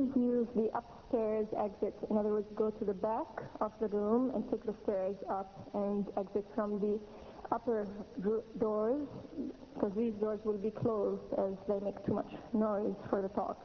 please use the upstairs exit. In other words, go to the back of the room and take the stairs up and exit from the upper doors, because these doors will be closed as they make too much noise for the talk.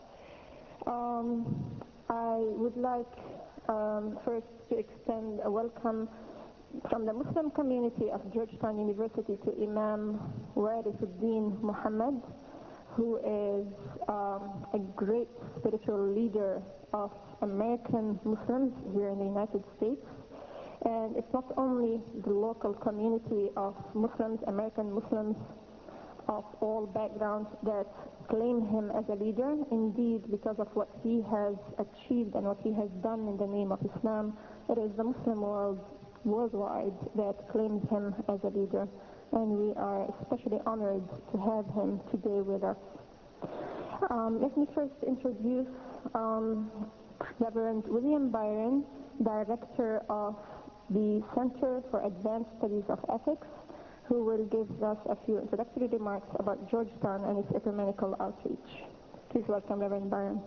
I would like first to extend a welcome from the Muslim community of Georgetown University to Imam Warifuddin Muhammad, who is a great spiritual leader of American Muslims here in the United States. And it's not only the local community of Muslims, American Muslims of all backgrounds, that claim him as a leader. Indeed, because of what he has achieved and what he has done in the name of Islam, it is the Muslim world worldwide that claims him as a leader. And we are especially honored to have him today with us. Let me first introduce Reverend William Byron, Director of the Center for Advanced Studies of Ethics, who will give us a few introductory remarks about Georgetown and its ecumenical outreach. Please welcome Reverend Byron.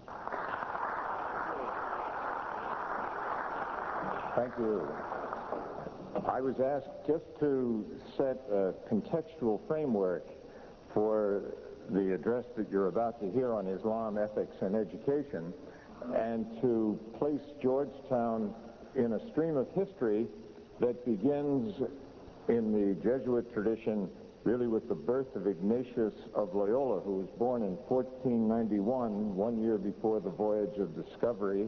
Thank you. I was asked just to set a contextual framework for the address that you're about to hear on Islam, ethics, and education, and to place Georgetown in a stream of history that begins in the Jesuit tradition, really with the birth of Ignatius of Loyola, who was born in 1491, 1 year before the voyage of discovery,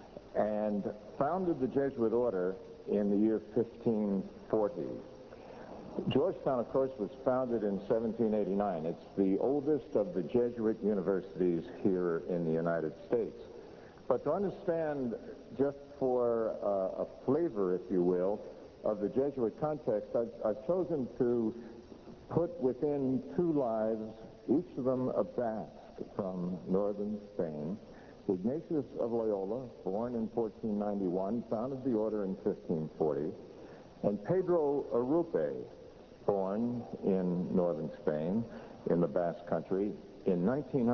and founded the Jesuit order in the year 1540. Georgetown, of course, was founded in 1789. It's the oldest of the Jesuit universities here in the United States. But to understand, just for a flavor, if you will, of the Jesuit context, I've chosen to put within two lives, each of them a Basque from northern Spain. Ignatius of Loyola, born in 1491, founded the order in 1540, and Pedro Arrupe, born in northern Spain, in the Basque Country, in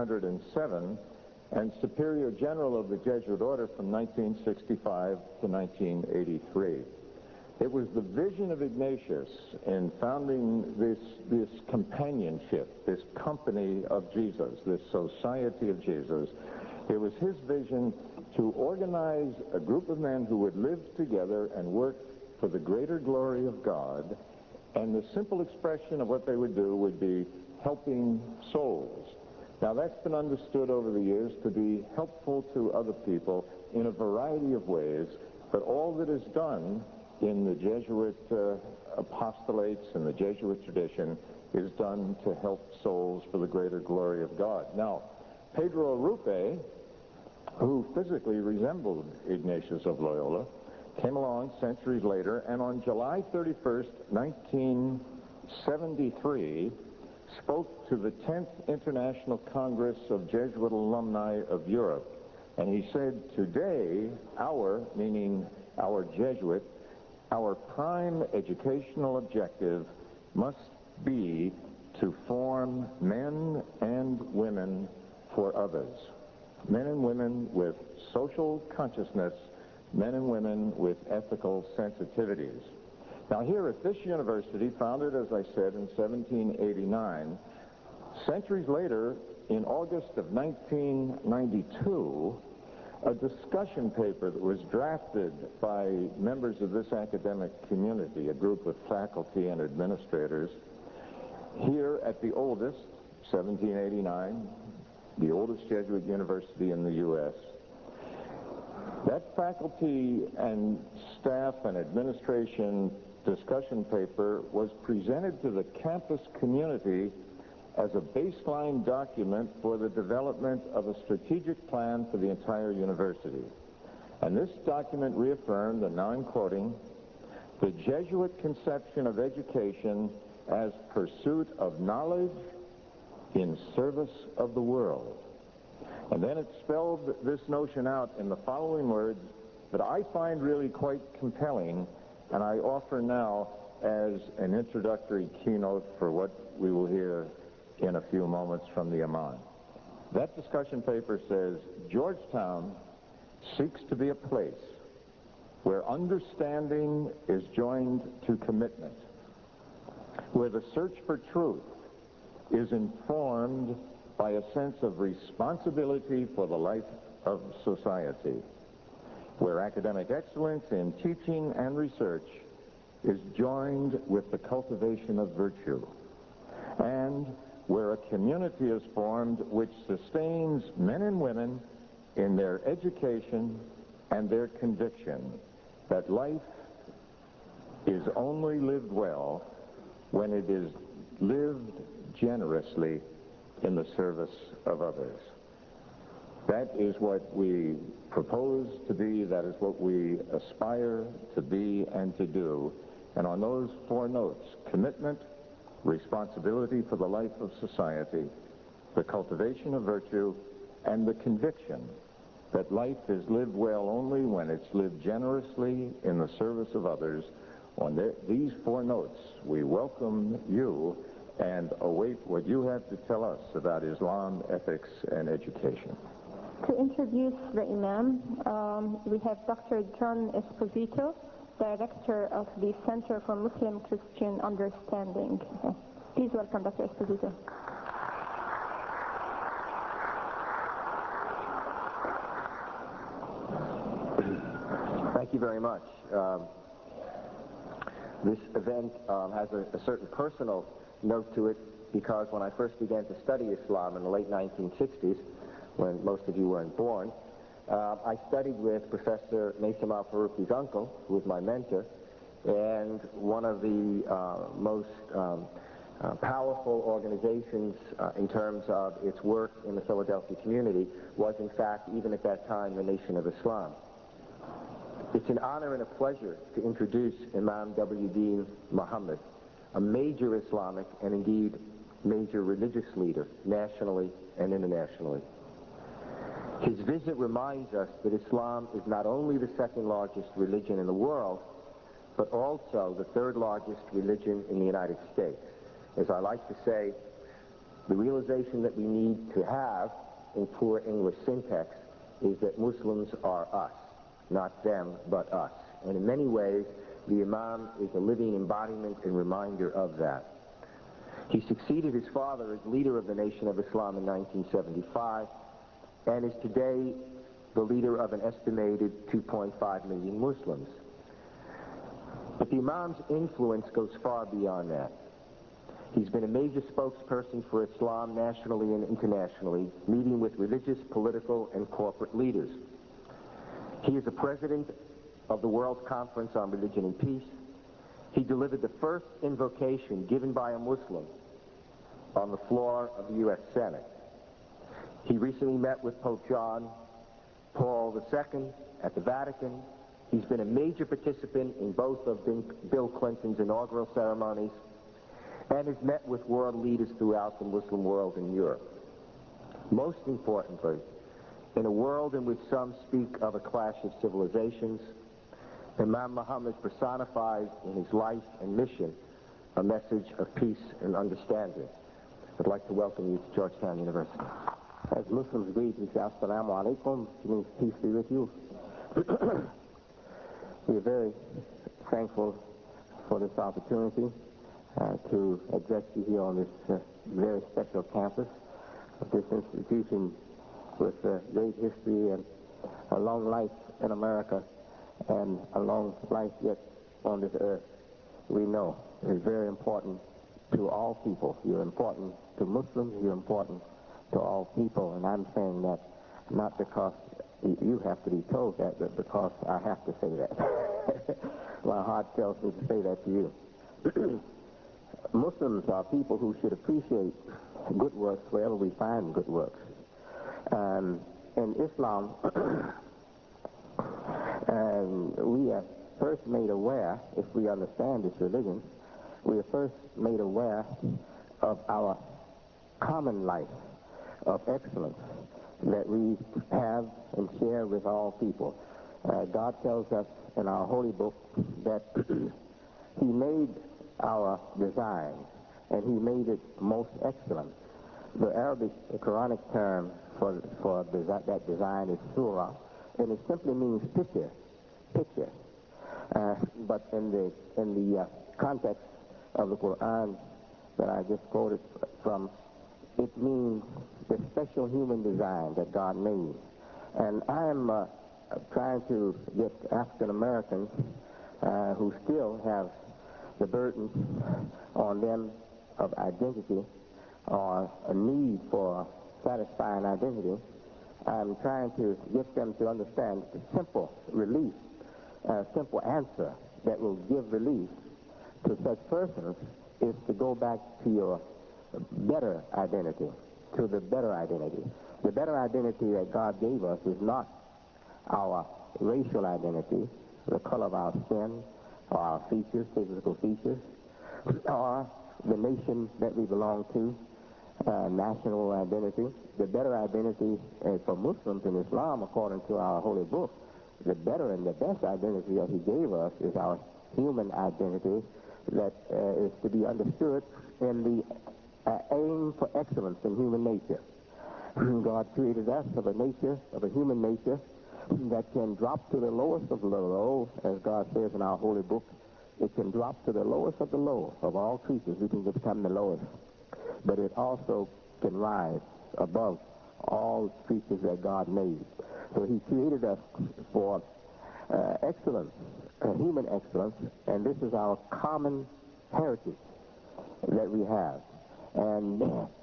1907, and Superior General of the Jesuit Order from 1965 to 1983. It was the vision of Ignatius in founding this companionship, this company of Jesus, this society of Jesus. It was his vision to organize a group of men who would live together and work for the greater glory of God, and the simple expression of what they would do would be helping souls. Now, that's been understood over the years to be helpful to other people in a variety of ways, but all that is done in the Jesuit apostolates and the Jesuit tradition is done to help souls for the greater glory of God. Now, Pedro Arrupe, who physically resembled Ignatius of Loyola, came along centuries later, and on July 31st, 1973, spoke to the 10th International Congress of Jesuit Alumni of Europe. And he said, today, meaning our Jesuit, our prime educational objective must be to form men and women for others. Men and women with social consciousness, men and women with ethical sensitivities. Now here at this university, founded, as I said, in 1789, centuries later, in August of 1992, a discussion paper that was drafted by members of this academic community, a group of faculty and administrators, here at the oldest, 1789, the oldest Jesuit university in the U.S., that faculty and staff and administration discussion paper was presented to the campus community as a baseline document for the development of a strategic plan for the entire university. And this document reaffirmed, and now I'm quoting, the Jesuit conception of education as pursuit of knowledge in service of the world. And then it spelled this notion out in the following words that I find really quite compelling, and I offer now as an introductory keynote for what we will hear in a few moments from the Imam. That discussion paper says, Georgetown seeks to be a place where understanding is joined to commitment, where the search for truth is informed by a sense of responsibility for the life of society, where academic excellence in teaching and research is joined with the cultivation of virtue, and where a community is formed which sustains men and women in their education and their conviction that life is only lived well when it is lived generously in the service of others. That is what we propose to be, that is what we aspire to be and to do. And on those four notes, commitment, responsibility for the life of society, the cultivation of virtue, and the conviction that life is lived well only when it's lived generously in the service of others. On these four notes, we welcome you and await what you have to tell us about Islam, ethics, and education. To introduce the Imam, we have Dr. John Esposito, Director of the Center for Muslim-Christian Understanding. Please welcome Dr. Esposito. Thank you very much. This event has a certain personal note to it, because when I first began to study Islam in the late 1960s, when most of you weren't born, I studied with Professor Maysam Al-Faruqi's uncle, who was my mentor, and one of the most powerful organizations in terms of its work in the Philadelphia community was, in fact, even at that time, the Nation of Islam. It's an honor and a pleasure to introduce Imam W.D. Muhammad, a major Islamic and indeed major religious leader, nationally and internationally. His visit reminds us that Islam is not only the second largest religion in the world, but also the third largest religion in the United States. As I like to say, the realization that we need to have in poor English syntax is that Muslims are us, not them, but us. And in many ways, the Imam is a living embodiment and reminder of that. He succeeded his father as leader of the Nation of Islam in 1975, and is today the leader of an estimated 2.5 million Muslims. But the Imam's influence goes far beyond that. He's been a major spokesperson for Islam nationally and internationally, meeting with religious, political, and corporate leaders. He is the president of the World Conference on Religion and Peace. He delivered the first invocation given by a Muslim on the floor of the U.S. Senate. He recently met with Pope John Paul II at the Vatican. He's been a major participant in both of Bill Clinton's inaugural ceremonies, and has met with world leaders throughout the Muslim world in Europe. Most importantly, in a world in which some speak of a clash of civilizations, Imam Muhammad personifies in his life and mission a message of peace and understanding. I'd like to welcome you to Georgetown University. As Muslims greet each other, Assalamu alaikum, which means peace be with you. We're very thankful for this opportunity to address you here on this very special campus of this institution with a great history and a long life in America and a long life yet on this earth. We know is very important to all people. You're important to Muslims, you're important to all people, and I'm saying that not because you have to be told that, but because I have to say that. My heart tells me to say that to you. Muslims are people who should appreciate good works wherever we find good works. In Islam, we are first made aware, if we understand this religion, we are first made aware of our common life of excellence that we have and share with all people. God tells us in our holy book that He made our design, and He made it most excellent. The Arabic Quranic term for that design is surah, and it simply means picture. But in the context of the Quran that I just quoted from, it means the special human design that God made. And I am trying to get African Americans who still have the burden on them of identity or a need for satisfying identity. I'm trying to get them to understand the simple relief, simple answer that will give relief to such persons is to go back to your better identity, to the better identity. The better identity that God gave us is not our racial identity, the color of our skin, or our features, physical features, or the nation that we belong to, national identity. The better identity for Muslims in Islam, according to our holy book, the better and the best identity that he gave us is our human identity that is to be understood in the aim for excellence in human nature. God created us of a human nature that can drop to the lowest of the low, as God says in our holy book. It can drop to the lowest of the low of all creatures. We can become the lowest. But it also can rise above all creatures that God made. So he created us for excellence, human excellence, and this is our common heritage that we have. And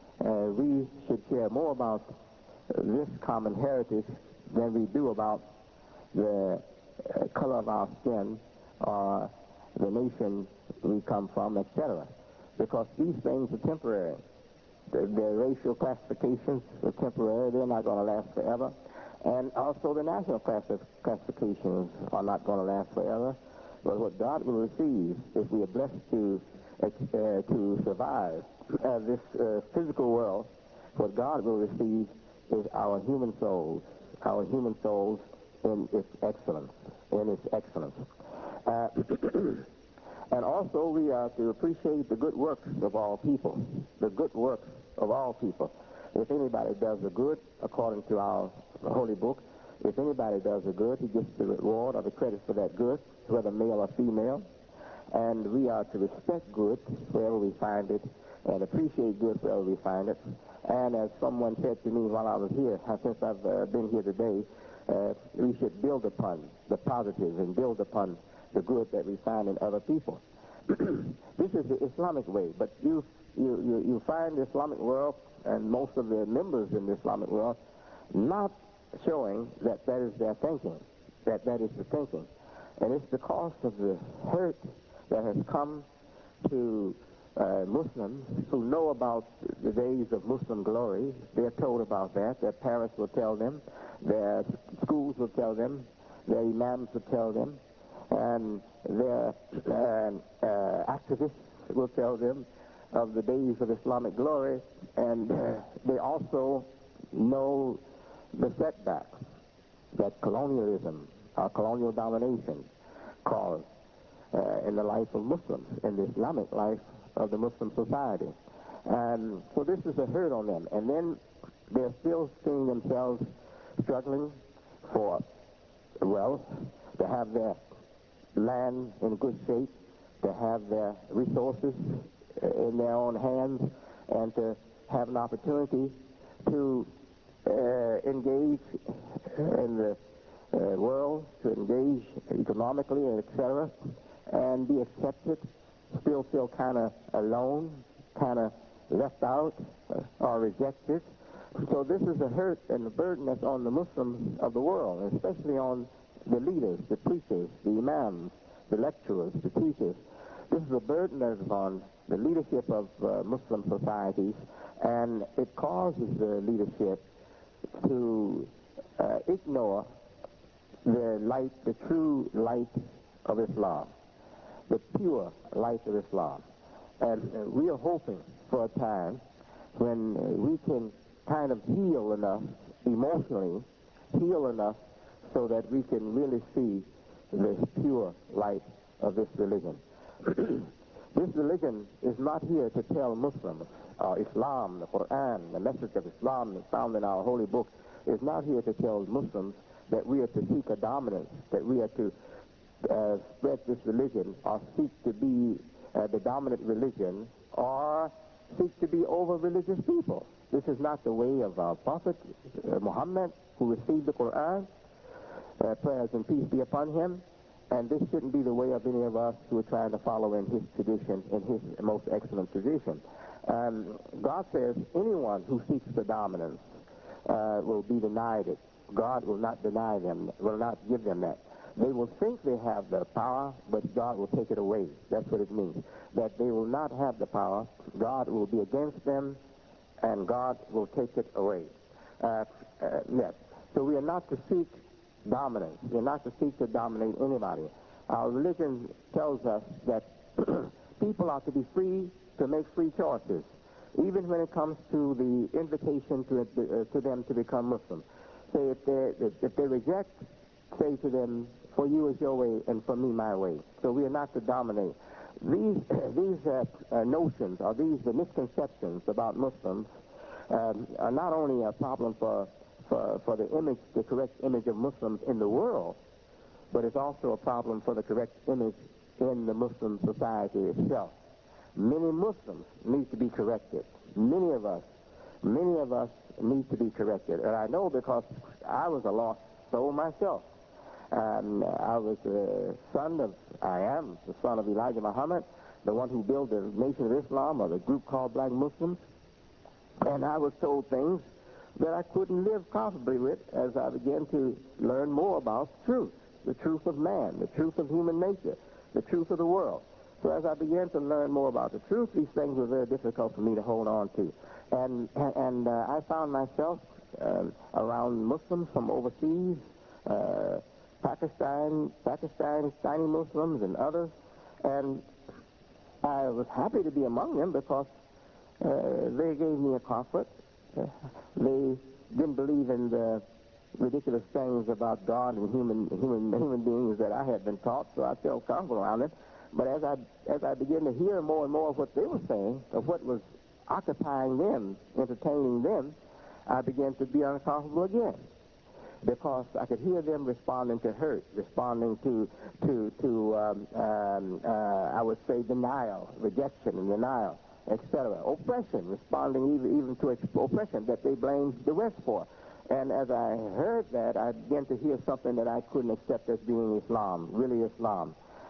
we should care more about this common heritage than we do about the color of our skin or the nation we come from, etc. Because these things are temporary. The racial classifications are temporary. They're not going to last forever. And also the national classifications are not going to last forever. But what God will receive, if we are blessed to survive this physical world, what God will receive is our human souls in its excellence, And also we are to appreciate the good works of all people, If anybody does the good, according to our holy book, if anybody does the good, he gets the reward or the credit for that good, whether male or female. And we are to respect good wherever we find it and appreciate good wherever we find it. And as someone said to me while I was here, since I've been here today, we should build upon the positive and build upon the good that we find in other people. This is the Islamic way, but you find the Islamic world and most of the members in the Islamic world not showing that is their thinking, that is the thinking. And it's because of the hurt that has come to Muslims who know about the days of Muslim glory. They're told about that. Their parents will tell them. Their schools will tell them. Their imams will tell them. And their activists will tell them of the days of Islamic glory. And they also know the setbacks that colonialism, colonial domination caused in the life of Muslims, in the Islamic life of the Muslim society. And so this is a hurt on them. And then they're still seeing themselves struggling for wealth, to have their land in good shape, to have their resources in their own hands, and to have an opportunity to engage in the world, to engage economically, etc., and be accepted, still feel kind of alone, kind of left out or rejected. So this is a hurt and a burden that's on the Muslims of the world, and especially on the leaders, the preachers, the imams, the lecturers, the teachers. This is a burden that is on the leadership of Muslim societies, and it causes the leadership to ignore the light, the true light of Islam, the pure light of Islam. And we are hoping for a time when we can kind of heal enough, emotionally, heal enough so that we can really see this pure light of this religion. This religion is not here to tell Muslims, Islam, the Quran, the message of Islam that's found in our holy book, is not here to tell Muslims that we are to seek a dominance, that we are to spread this religion or seek to be the dominant religion or seek to be over religious people. This is not the way of our Prophet Muhammad, who received the Quran, prayers and peace be upon him, and this shouldn't be the way of any of us who are trying to follow in his tradition, in his most excellent tradition. God says anyone who seeks the dominance will be denied it. God will not deny them, will not give them that. They will think they have the power, but God will take it away. That's what it means. That they will not have the power, God will be against them, and God will take it away. Yes. So we are not to seek dominance. We are not to seek to dominate anybody. Our religion tells us that people are to be free to make free choices, even when it comes to the invitation to them to become Muslim. Say if they reject, say to them, for you is your way and for me my way. So we are not to dominate. These notions or these misconceptions about Muslims are not only a problem for the correct image of Muslims in the world, but it's also a problem for the correct image in the Muslim society itself. Many Muslims need to be corrected. Many of us need to be corrected. And I know because I was a lost soul myself. I am the son of Elijah Muhammad, the one who built the Nation of Islam, or the group called Black Muslims. And I was told things that I couldn't live comfortably with as I began to learn more about truth, the truth of man, the truth of human nature, the truth of the world. So as I began to learn more about the truth, these things were very difficult for me to hold on to. And I found myself around Muslims from overseas, Pakistani Muslims and others, and I was happy to be among them because they gave me a comfort. They didn't believe in the ridiculous things about God and human beings that I had been taught, so I felt comfortable around them. But as I began to hear more and more of what they were saying, of what was occupying them, entertaining them, I began to be uncomfortable again, because I could hear them responding to hurt, responding to I would say denial, rejection and denial, etc. Oppression, responding even to oppression that they blamed the West for. And as I heard that, I began to hear something that I couldn't accept as being Islam, really Islam.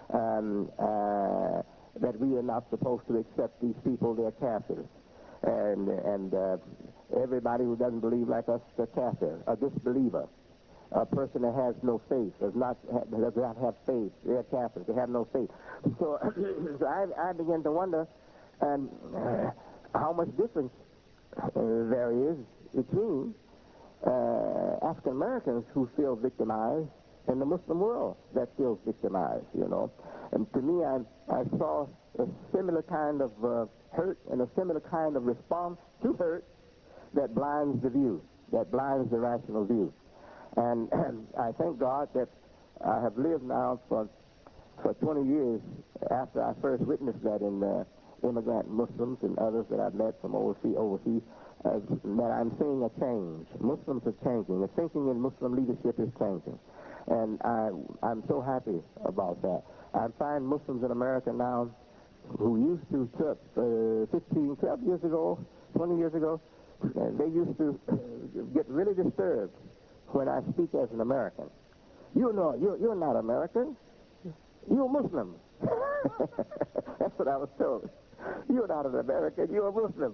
That we are not supposed to accept these people, they're kafirs. And everybody who doesn't believe like us is a kafir, a disbeliever. A person that has no faith, does not have faith, they're kafirs, they have no faith. So, I began to wonder how much difference there is between African Americans who feel victimized and the Muslim world that feels victimized, you know. And to me, I saw a similar kind of hurt and a similar kind of response to hurt that blinds the view, that blinds the rational view. And I thank God that I have lived now for 20 years after I first witnessed that in immigrant Muslims and others that I've met from overseas, that I'm seeing a change. Muslims are changing. The thinking in Muslim leadership is changing. And I'm so happy about that. I find Muslims in America now who used to, 15, 12 years ago, 20 years ago, they used to get really disturbed when I speak as an American. You're not American. You're Muslim. That's what I was told. You're not an American, you're a Muslim.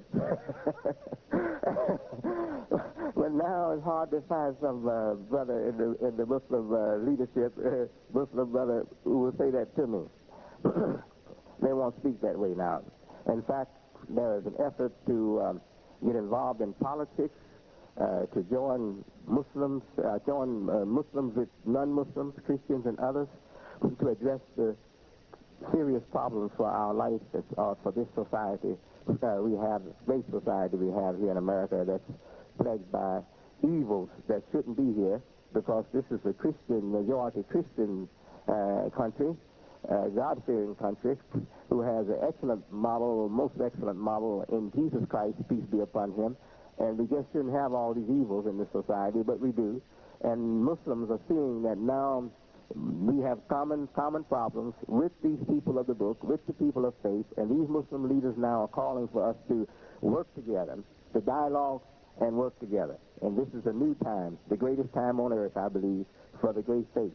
Well, now it's hard to find some brother in the Muslim leadership, Muslim brother who will say that to me. They won't speak that way now. In fact, there is an effort to get involved in politics, to join Muslims, Muslims with non-Muslims, Christians and others, to address the serious problems for our life, for this society. We have, great society we have here in America that's plagued by evils that shouldn't be here, because this is a Christian, majority Christian country, God-fearing country, who has an excellent model, most excellent model in Jesus Christ, peace be upon him. And we just shouldn't have all these evils in this society, but we do. And Muslims are seeing that now we have common problems with these people of the book, with the people of faith, and these Muslim leaders now are calling for us to work together, to dialogue and work together. And this is a new time, the greatest time on earth, I believe, for the great faith.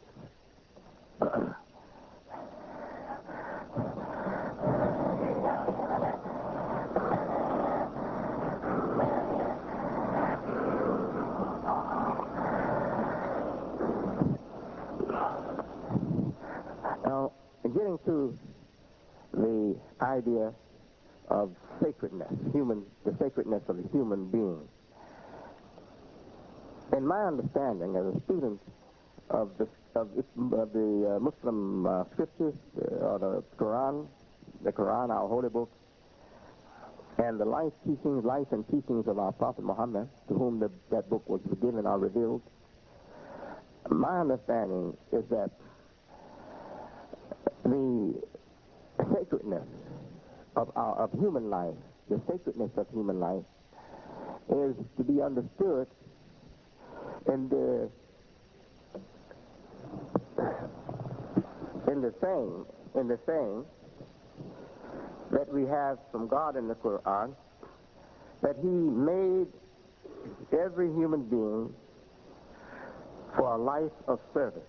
Now, getting to the idea of sacredness, the sacredness of the human being. In my understanding, as a student of the Muslim scriptures, or the Quran, our holy book, and the life and teachings of our Prophet Muhammad, to whom that book was given or revealed, my understanding is that the sacredness of human life, the sacredness of human life, is to be understood in the saying that we have from God in the Quran, that He made every human being for a life of service,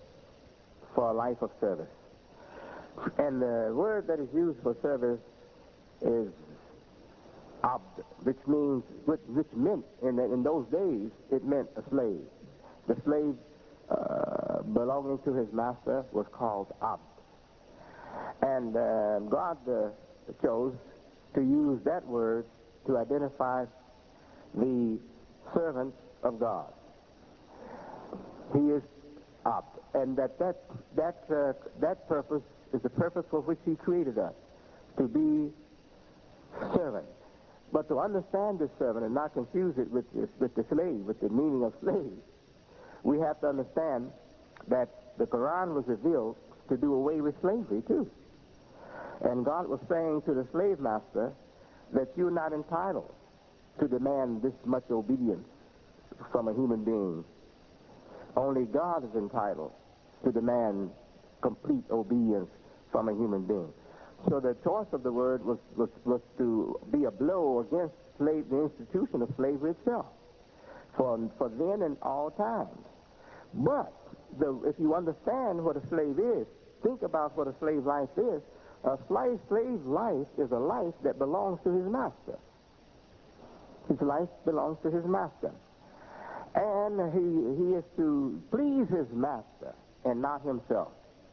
And the word that is used for service is abd, which meant in those days, it meant a slave. The slave belonging to his master was called abd. And God chose to use that word to identify the servant of God. He is abd, and that purpose is the purpose for which He created us, to be servants. But to understand this servant and not confuse it with the slave, with the meaning of slave, we have to understand that the Quran was revealed to do away with slavery too. And God was saying to the slave master that you're not entitled to demand this much obedience from a human being. Only God is entitled to demand complete obedience from a human being. So the choice of the word was to be a blow against the institution of slavery itself, for then and all times. But if you understand what a slave is, think about what a slave life is. A slave life is a life that belongs to his master. His life belongs to his master. And he is to please his master and not himself.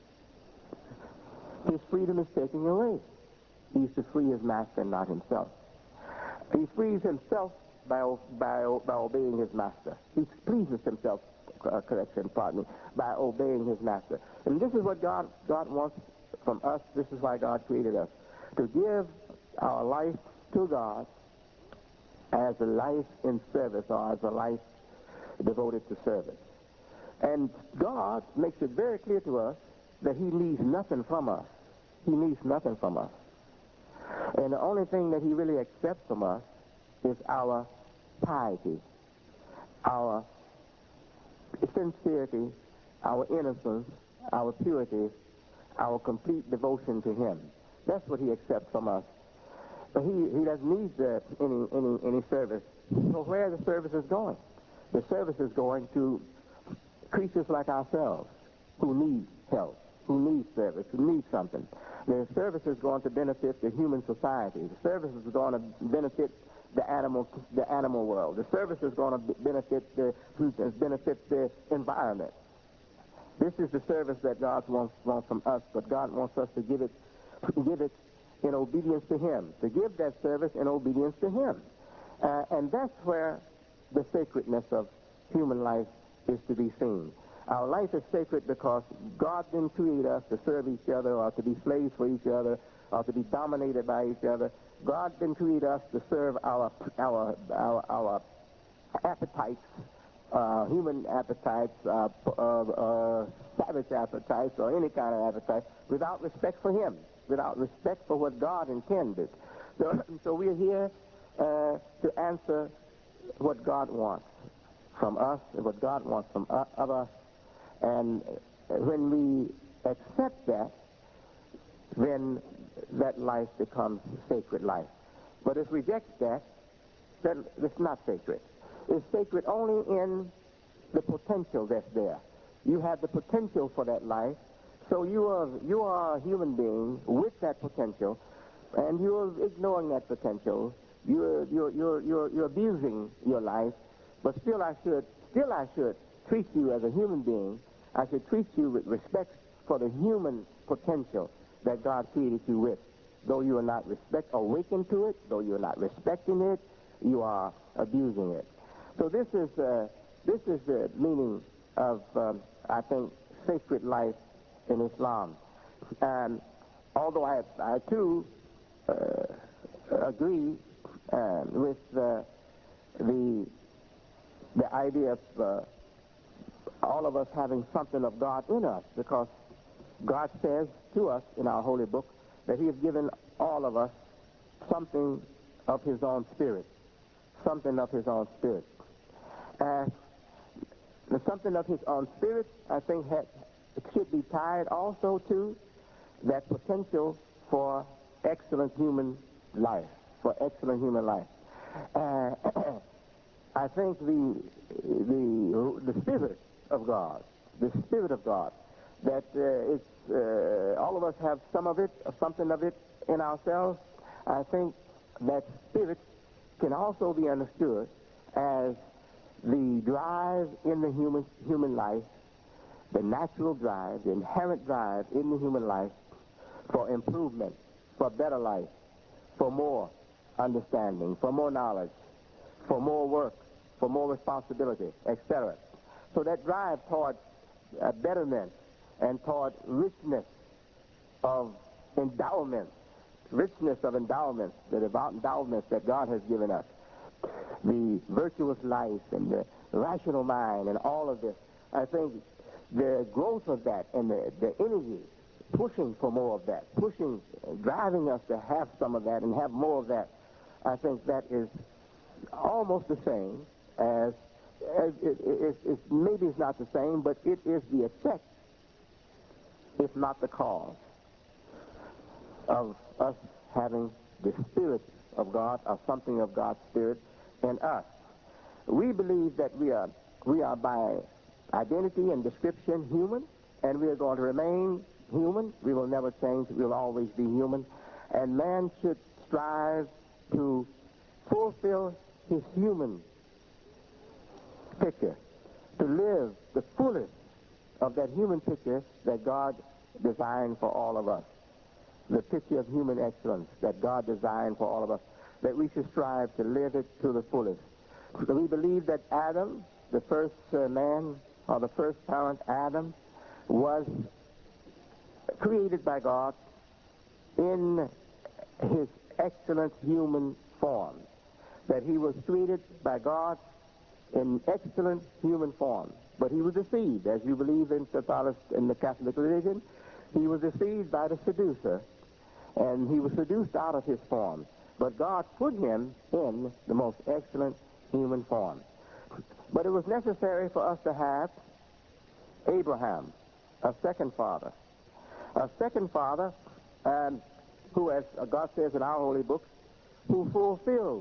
His freedom is taken away. He's to free his master and not himself. He frees himself by obeying his master. He pleases himself, by obeying his master. And this is what God wants from us. This is why God created us, to give our life to God as a life in service, or as a life devoted to service. And God makes it very clear to us that He needs nothing from us. He needs nothing from us. And the only thing that He really accepts from us is our piety, our sincerity, our innocence, our purity, our complete devotion to Him. That's what He accepts from us. But He doesn't need any service. So where the service is going? The service is going to creatures like ourselves who need help, who need service, who need something. The service is going to benefit the human society. The service is going to benefit the animal world. The service is going to benefit the environment. This is the service that God wants from us, but God wants us to give it in obedience to Him, to give that service in obedience to Him. And that's where the sacredness of human life is to be seen. Our life is sacred because God didn't create us to serve each other, or to be slaves for each other, or to be dominated by each other. God didn't create us to serve our appetites human appetites, savage appetites, or any kind of appetite, without respect for him, without respect for what God intended. So we're here to answer what God wants from us, and what God wants of us. And when we accept that, then that life becomes sacred life. But if we reject that, then it's not sacred. It's sacred only in the potential that's there. You have the potential for that life, so you are a human being with that potential, and you're ignoring that potential. You're abusing your life, but still I should treat you as a human being. I should treat you with respect for the human potential that God created you with. Though you are not awakened to it, though you're not respecting it, you are abusing it. So this is the meaning of, I think, sacred life in Islam. Although I too agree with the idea of all of us having something of God in us, because God says to us in our holy book that he has given all of us something of his own spirit. Something of his own spirit. The something of his own spirit, I think, it should be tied also to that potential for excellent human life. For excellent human life. I think the spirit of God, that all of us have some of it, something of it in ourselves. I think that spirit can also be understood as the drive in the human life, the natural drive, the inherent drive in the human life for improvement, for better life, for more understanding, for more knowledge, for more work, for more responsibility, etc. So that drive toward betterment and toward richness of endowments, that God has given us, the virtuous life and the rational mind and all of this. I think the growth of that and the energy pushing for more of that, driving us to have some of that and have more of that, I think that is almost the same as maybe it's not the same, but it is the effect, if not the cause, of us having the Spirit of God, or something of God's Spirit in us. We believe that we are by identity and description human, and we are going to remain human. We will never change. We will always be human. And man should strive to fulfill his human picture, to live the fullest of that human picture that God designed for all of us, the picture of human excellence that God designed for all of us, that we should strive to live it to the fullest. So we believe that Adam, the first man, or the first parent, Adam, was created by God in his excellent human form, that he was created by God in excellent human form. But he was deceived, as you believe in the Catholic religion. He was deceived by the seducer, and he was seduced out of his form. But God put him in the most excellent human form. But it was necessary for us to have Abraham, a second father. A second father who, as God says in our holy books, who fulfilled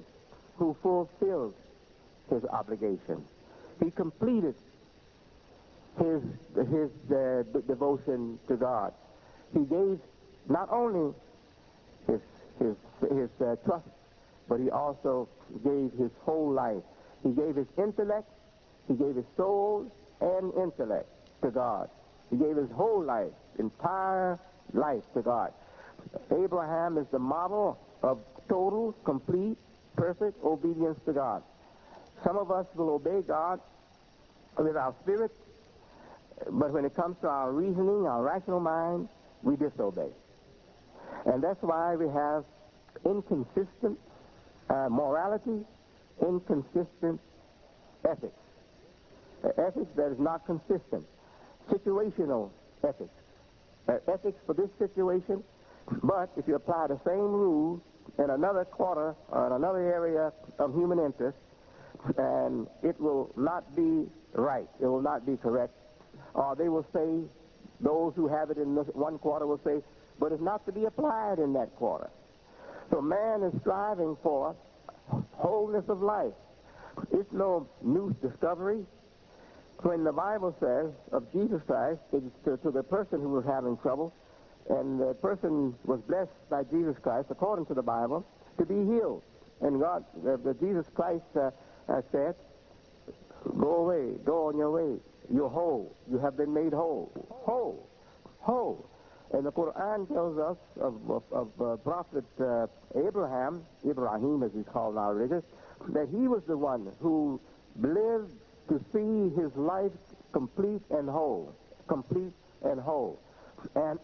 his obligation. He completed his devotion to God. He gave not only his trust, but he also gave his whole life. He gave his intellect, he gave his soul and intellect to God. He gave his whole life, entire life to God. Abraham is the model of total, complete, perfect obedience to God. Some of us will obey God with our spirit, but when it comes to our reasoning, our rational mind, we disobey. And that's why we have inconsistent morality, inconsistent ethics. ethics that is not consistent, situational ethics, ethics for this situation, but if you apply the same rule in another quarter or in another area of human interest, and it will not be right, it will not be correct, or they will say, those who have it in this one quarter will say, but it's not to be applied in that quarter. So man is striving for wholeness of life. It's no new discovery. When the Bible says of Jesus Christ to the person who was having trouble, and the person was blessed by Jesus Christ, according to the Bible, to be healed. And God, Jesus Christ said, go away, go on your way. You're whole. You have been made whole. Whole. Whole. And the Quran tells us of Prophet Ibrahim, as he's called now, that he was the one who lived to see his life complete and whole. Complete and whole. And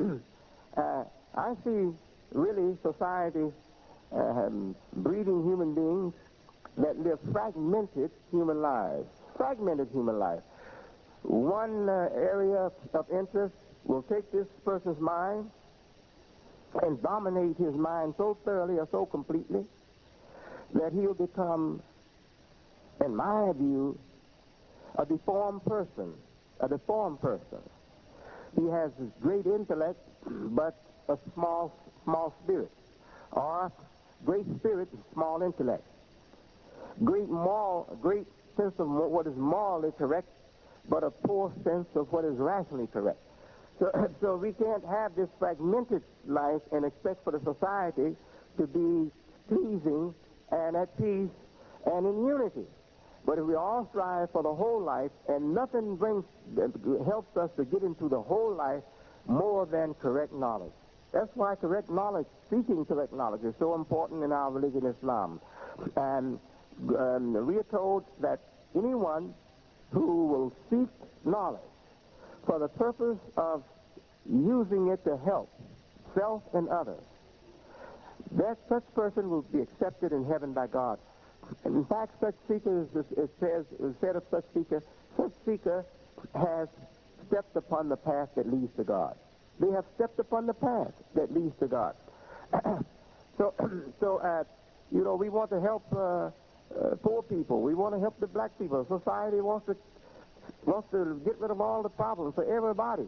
I see really society breeding human beings that live fragmented human lives. Fragmented human life. One area of interest will take this person's mind and dominate his mind so thoroughly or so completely that he'll become, in my view, a deformed person. A deformed person. He has great intellect, but a small spirit. Or great spirit, small intellect. Great sense of what is morally correct, but a poor sense of what is rationally correct. So we can't have this fragmented life and expect for the society to be pleasing and at peace and in unity. But if we all strive for the whole life, and nothing helps us to get into the whole life more than correct knowledge. That's why correct knowledge, seeking correct knowledge, is so important in our religion, Islam. And we are told that anyone who will seek knowledge for the purpose of using it to help self and others, that such person will be accepted in heaven by God. And in fact, such seeker, it said of such seeker has stepped upon the path that leads to God. They have stepped upon the path that leads to God. So, we want to help poor people. We want to help the black people. Society wants to get rid of all the problems for everybody.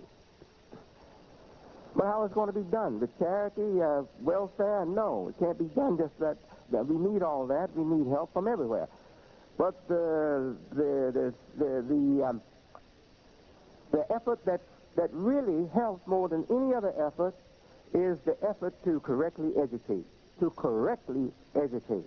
But how is it going to be done? With charity, welfare? No, it can't be done just that we need all that. We need help from everywhere. But the effort that really helps more than any other effort is the effort to correctly educate. To correctly educate.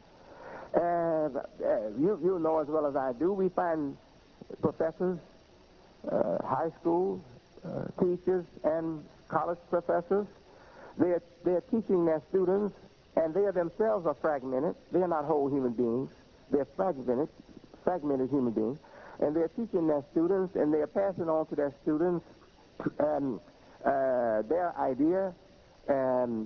You know as well as I do, we find professors, high school teachers, and college professors. They're teaching their students, and they themselves are fragmented. They're not whole human beings. They're fragmented human beings. And they're teaching their students, and they're passing on to their students their idea and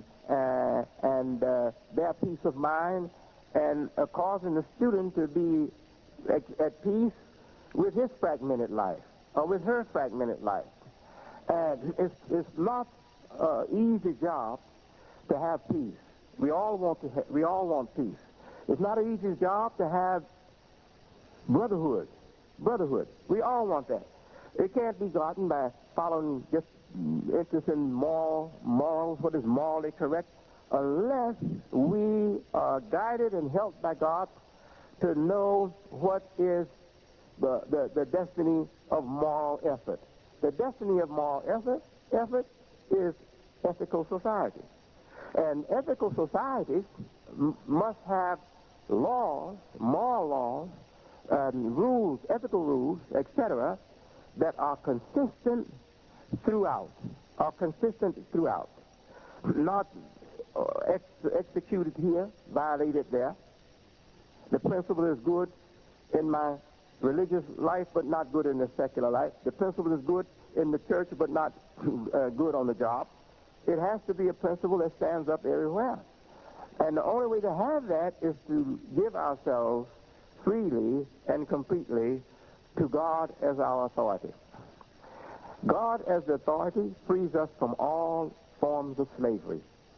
their peace of mind, and causing the student to be at peace with his fragmented life, or with her fragmented life. And it's not an easy job to have peace. We all want peace. It's not an easy job to have brotherhood. We all want that. It can't be gotten by following just interest in morals, what is morally correct, unless we are guided and helped by God to know what is the destiny of moral effort. The destiny of moral effort is ethical society. And ethical societies must have laws, moral laws, rules, ethical rules, etc., that are consistent throughout. Not executed here, violated there. The principle is good in my religious life, but not good in the secular life. The principle is good in the church, but not good on the job. It has to be a principle that stands up everywhere. And the only way to have that is to give ourselves freely and completely to God as our authority. God as the authority frees us from all forms of slavery.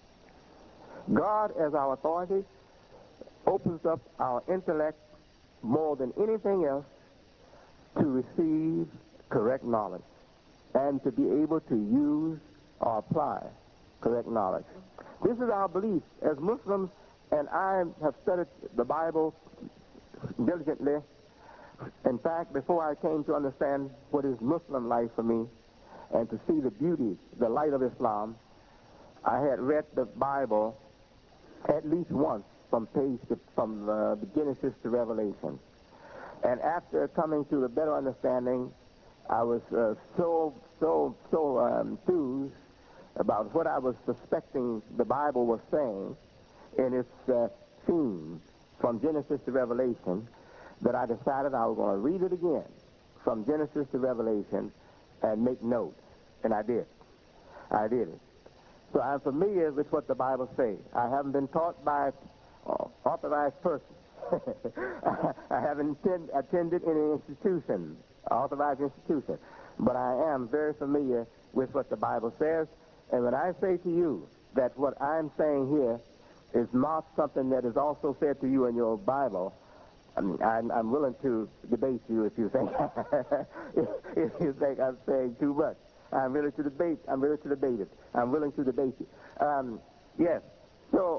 God as our authority opens up our intellect more than anything else to receive correct knowledge and to be able to use or apply correct knowledge. This is our belief as Muslims, and I have studied the Bible diligently. In fact, before I came to understand what is Muslim life for me and to see the beauty, the light of Islam, I had read the Bible at least once from Genesis to Revelation. And after coming to a better understanding, I was so enthused about what I was suspecting the Bible was saying in its theme from Genesis to Revelation that I decided I was going to read it again from Genesis to Revelation and make notes. And I did. I did it. So I'm familiar with what the Bible says. I haven't been taught by an authorized person. I haven't attended any institution, authorized institution. But I am very familiar with what the Bible says. And when I say to you that what I'm saying here is not something that is also said to you in your Bible, I'm willing to debate you if you think if you think I'm saying too much. I'm willing to debate it. I'm willing to debate you. Yes. So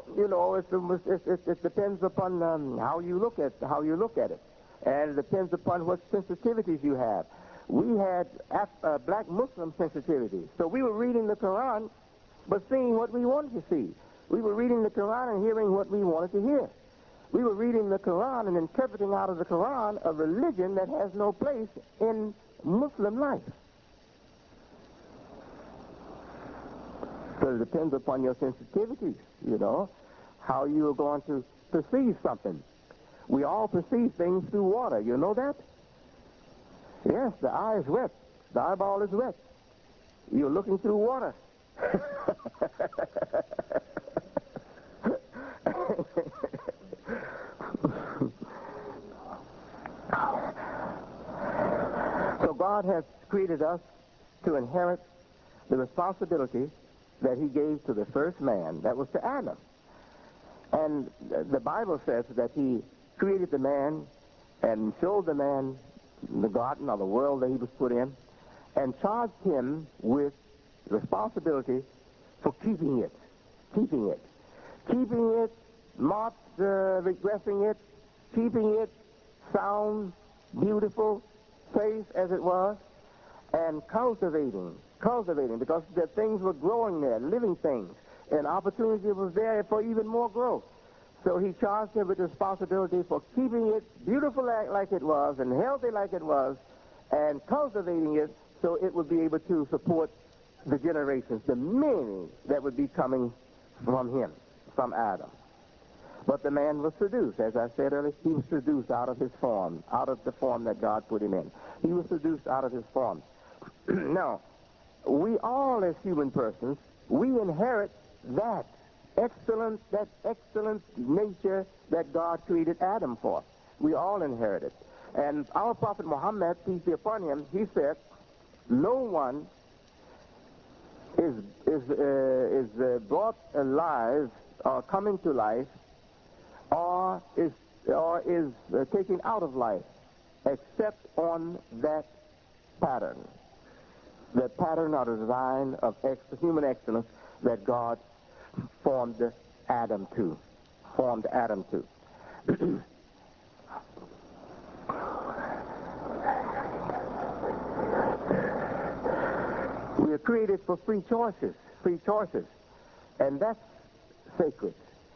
it depends upon how you look at it, and it depends upon what sensitivities you have. We had black Muslim sensitivities, so we were reading the Quran, but seeing what we wanted to see. We were reading the Quran and hearing what we wanted to hear. We were reading the Quran and interpreting out of the Quran a religion that has no place in Muslim life. So it depends upon your sensitivities, how you are going to perceive something. We all perceive things through water, you know that? Yes, the eye is wet. The eyeball is wet. You're looking through water. So God has created us to inherit the responsibility that he gave to the first man, that was to Adam. And the Bible says that he created the man and showed the man the garden or the world that he was put in and charged him with responsibility for keeping it, not regressing it, keeping it sound, beautiful, safe as it was, and cultivating, because the things were growing there, living things, and opportunity was there for even more growth. So he charged him with responsibility for keeping it beautiful like it was and healthy like it was, and cultivating it so it would be able to support the generations, the many that would be coming from him, from Adam. But the man was seduced, as I said earlier. He was seduced out of his form, out of the form that God put him in. He was seduced out of his form. Now, we all as human persons, we inherit that excellent nature that God created Adam for. We all inherit it. And our Prophet Muhammad, peace be upon him, he said, no one is brought alive or coming to life or is taken out of life except on that pattern. The pattern or the design of human excellence that God formed Adam to. We are created for free choices, and that's sacred.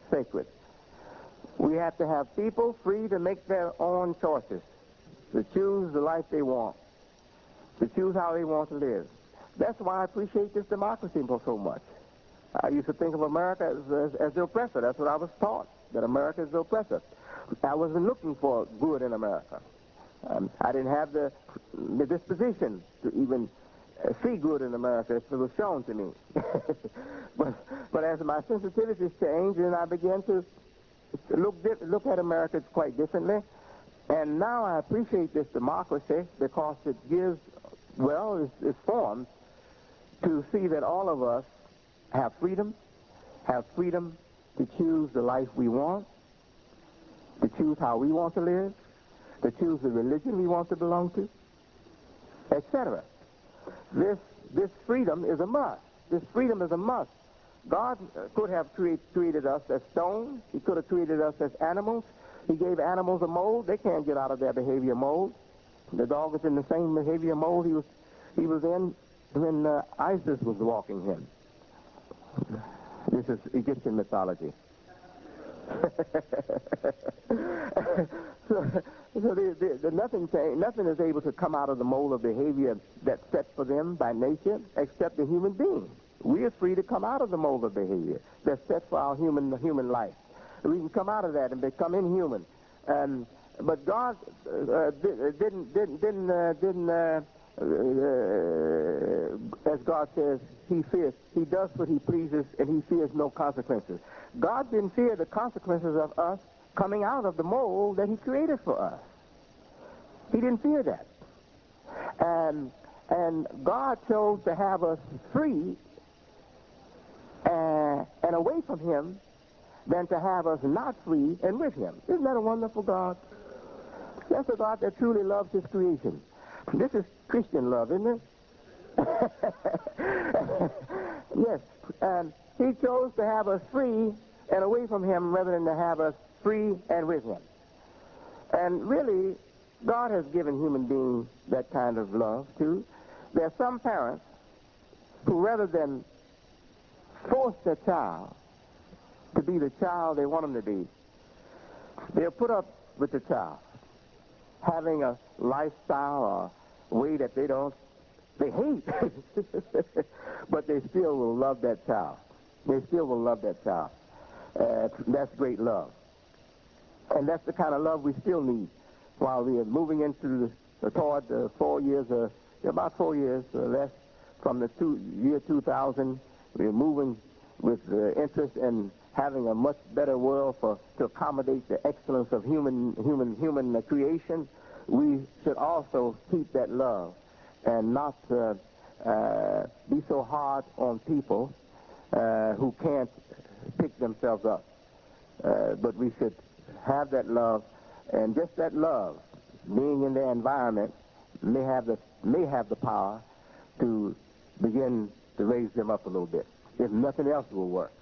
We have to have people free to make their own choices, to choose the life they want, to choose how they want to live. That's why I appreciate this democracy so much. I used to think of America as the oppressor. That's what I was taught, that America is the oppressor. I wasn't looking for good in America. I didn't have the disposition to even see good in America if it was shown to me. but as my sensitivities changed and I began to look at America quite differently, And now I appreciate this democracy because it gives, well, it's formed to see that all of us have freedom to choose the life we want, to choose how we want to live, to choose the religion we want to belong to, etc. This freedom is a must. This freedom is a must. God could have created us as stones. He could have created us as animals. He gave animals a mold. They can't get out of their behavior mold. The dog is in the same behavior mold he was in when Isis was walking him. This is Egyptian mythology. so nothing is able to come out of the mold of behavior that's set for them by nature except the human being. We are free to come out of the mold of behavior that's set for our human life. We can come out of that and become inhuman. But God didn't as God says, he does what he pleases, and he fears no consequences. God didn't fear the consequences of us coming out of the mold that he created for us. He didn't fear that. And God chose to have us free and away from him than to have us not free and with him. Isn't that a wonderful God? That's a God that truly loves his creation. This is Christian love, isn't it? Yes. And he chose to have us free and away from him rather than to have us free and with him. And really, God has given human beings that kind of love, too. There are some parents who, rather than force their child to be the child they want them to be, they'll put up with the child having a lifestyle or way that they hate, but they still will love that child. They still will love that child. That's great love. And that's the kind of love we still need while we are moving into toward 4 years, about 4 years or less from the year 2000. We're moving with interest in having a much better world to accommodate the excellence of human creation. We should also keep that love and not be so hard on people who can't pick themselves up. But we should have that love, and just that love, being in their environment, may have the power to begin to raise them up a little bit. If nothing else will work.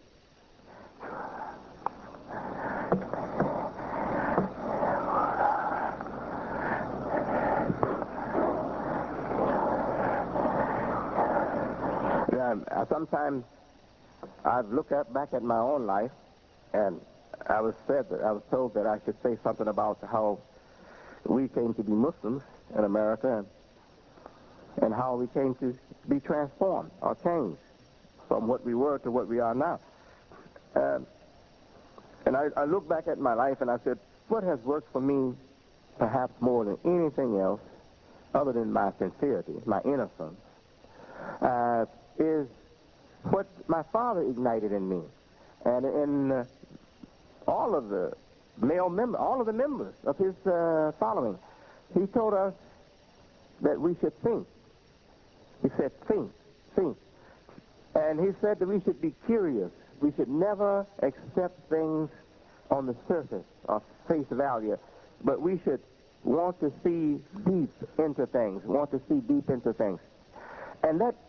Sometimes I've looked back at my own life, and I was told that I should say something about how we came to be Muslims in America, and how we came to be transformed or changed from what we were to what we are now. And I look back at my life and I said, what has worked for me perhaps more than anything else, other than my sincerity, my innocence, is what my father ignited in me. And in all of the members of his following, he told us that we should think. He said, think. And he said that we should be curious. We should never accept things on the surface or face value, but we should want to see deep into things, And that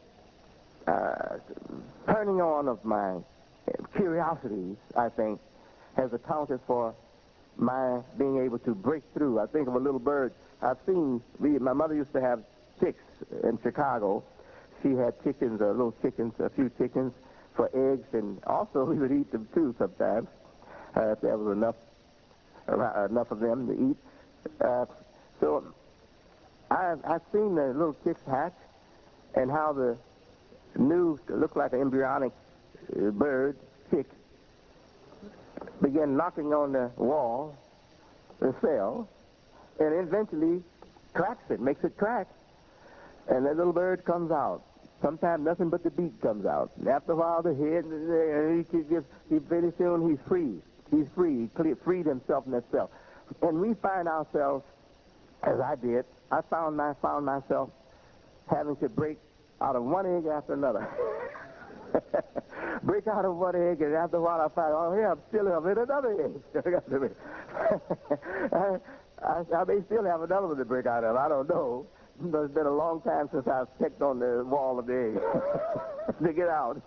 turning on of my curiosities, I think, has accounted for my being able to break through. I think of a little bird. My mother used to have chicks in Chicago. She had chickens, a few chickens for eggs, and also we would eat them too sometimes, if there was enough of them to eat. So I've seen the little chicks hatch, and how the looked like an embryonic bird, chick, began knocking on the wall, the cell, and eventually cracks it, makes it crack, and that little bird comes out. Sometimes nothing but the beak comes out. And after a while, the head, and very soon he's free. He's free. He freed himself in that cell. And we find ourselves, as I did, I found myself having to break out of one egg after another. Break out of one egg, and after a while I find, oh, yeah, I'm still in another egg. I may still have another one to break out of. I don't know. But it's been a long time since I've checked on the wall of the egg to get out.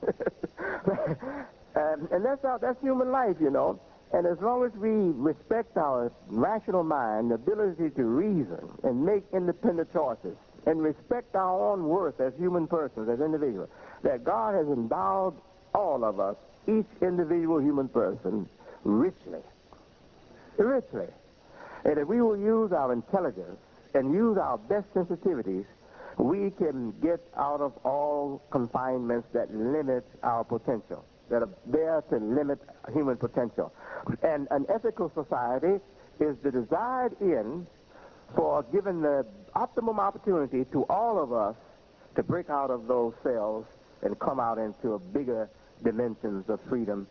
And that's human life, you know. And as long as we respect our rational mind, the ability to reason and make independent choices, and respect our own worth as human persons, as individuals, that God has endowed all of us, each individual human person, richly. Richly. And if we will use our intelligence and use our best sensitivities, we can get out of all confinements that limit our potential, that are there to limit human potential. And an ethical society is the desired end for giving the optimum opportunity to all of us to break out of those cells and come out into a bigger dimensions of freedom.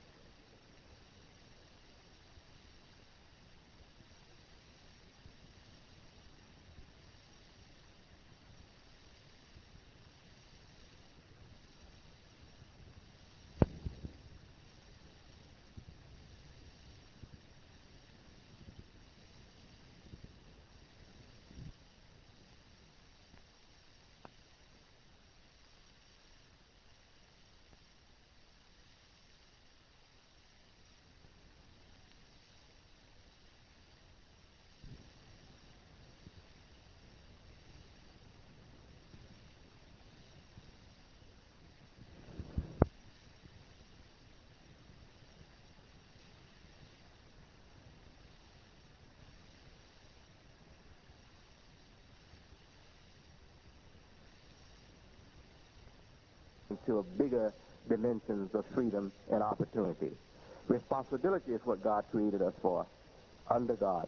To a bigger dimensions of freedom and opportunity. Responsibility is what God created us for, under God.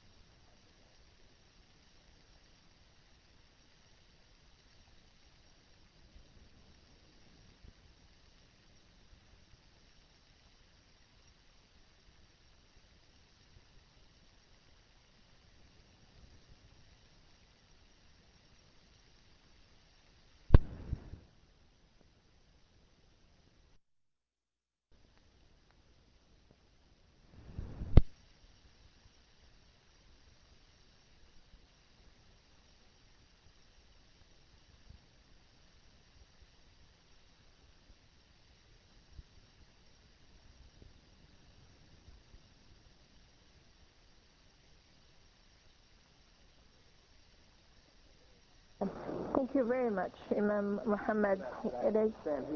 Thank you very much, Imam Muhammad. It is.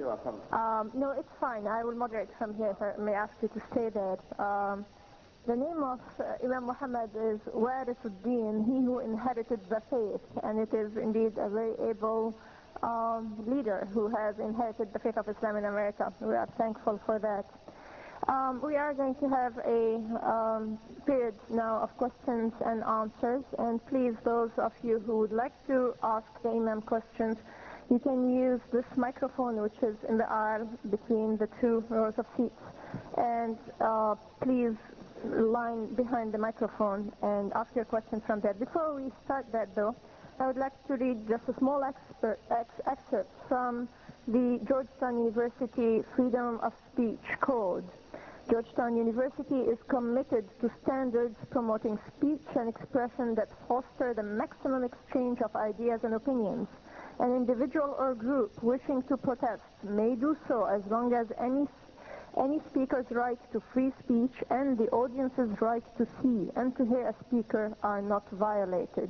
No, it's fine. I will moderate from here. If I may ask you to stay there. The name of Imam Muhammad is Warisuddin, he who inherited the faith, and it is indeed a very able leader who has inherited the faith of Islam in America. We are thankful for that. We are going to have a period now of questions and answers, and please, those of you who would like to ask the Imam questions, you can use this microphone which is in the aisle between the two rows of seats, and please line behind the microphone and ask your question from there. Before we start that though, I would like to read just a small excerpt from the Georgetown University Freedom of Speech Code. Georgetown University is committed to standards promoting speech and expression that foster the maximum exchange of ideas and opinions. An individual or group wishing to protest may do so as long as any speaker's right to free speech and the audience's right to see and to hear a speaker are not violated.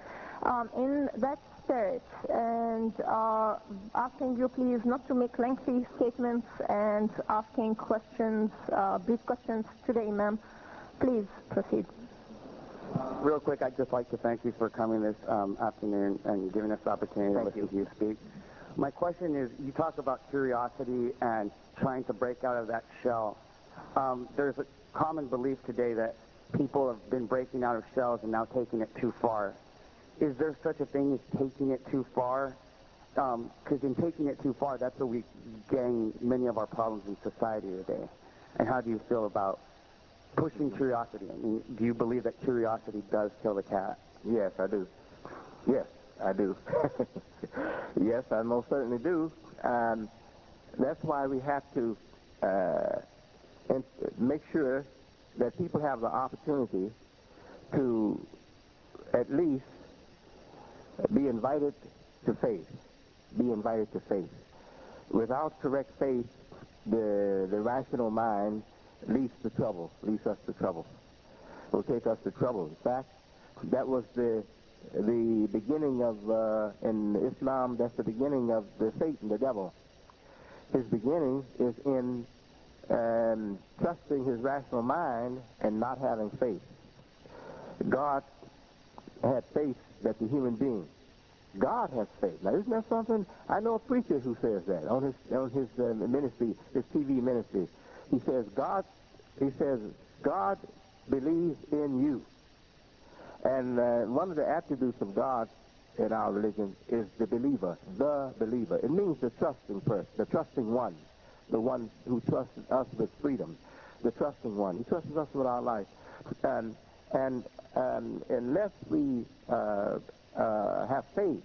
In that spirit, and asking you please not to make lengthy statements and asking questions, brief questions to the Imam. Please proceed. Real quick, I'd just like to thank you for coming this afternoon and giving us the opportunity to listen to you speak. My question is, you talk about curiosity and trying to break out of that shell. There's a common belief today that people have been breaking out of shells and now taking it too far. Is there such a thing as taking it too far? Because in taking it too far, that's where we gain many of our problems in society today. And how do you feel about pushing curiosity. I mean, do you believe that curiosity does kill the cat? Yes, I do. Yes, I do. Yes, I most certainly do. That's why we have to make sure that people have the opportunity to at least be invited to faith. Be invited to faith. Without correct faith, the rational mind leads us to trouble. Will take us to trouble. In fact, that was the beginning of, in Islam, that's the beginning of the Satan, the devil. His beginning is in trusting his rational mind and not having faith. God had faith that the human being, God has faith. Now, isn't that something? I know a preacher who says that on his ministry, his TV ministry. He says God believes in you. And one of the attributes of God in our religion is the believer, the believer. It means the trusting person, the trusting one, the one who trusts us with freedom, the trusting one. He trusts us with our life. And unless we have faith,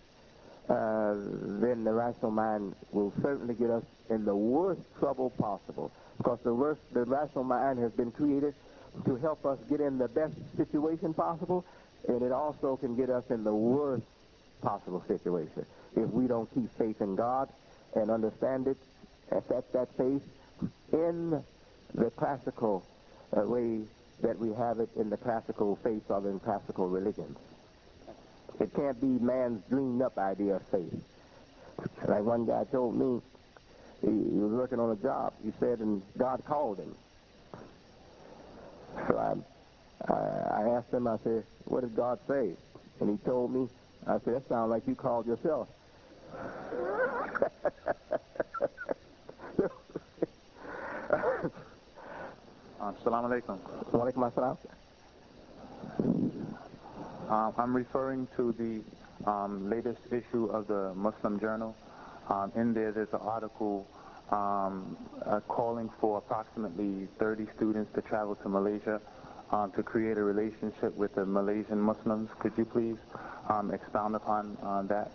then the rational mind will certainly get us in the worst trouble possible. Because the rational mind has been created to help us get in the best situation possible, and it also can get us in the worst possible situation if we don't keep faith in God and understand it, accept that faith in the classical way that we have it in the classical faith or in classical religions. It can't be man's dreamed up idea of faith. Like one guy told me, he was working on a job, he said, and God called him. So I asked him, I said, what did God say? And he told me, I said, that sounds like you called yourself. Assalamu alaikum. Wa alaikum assalam. I'm referring to the latest issue of the Muslim Journal. In there's an article calling for approximately 30 students to travel to Malaysia to create a relationship with the Malaysian Muslims. Could you please expound upon that?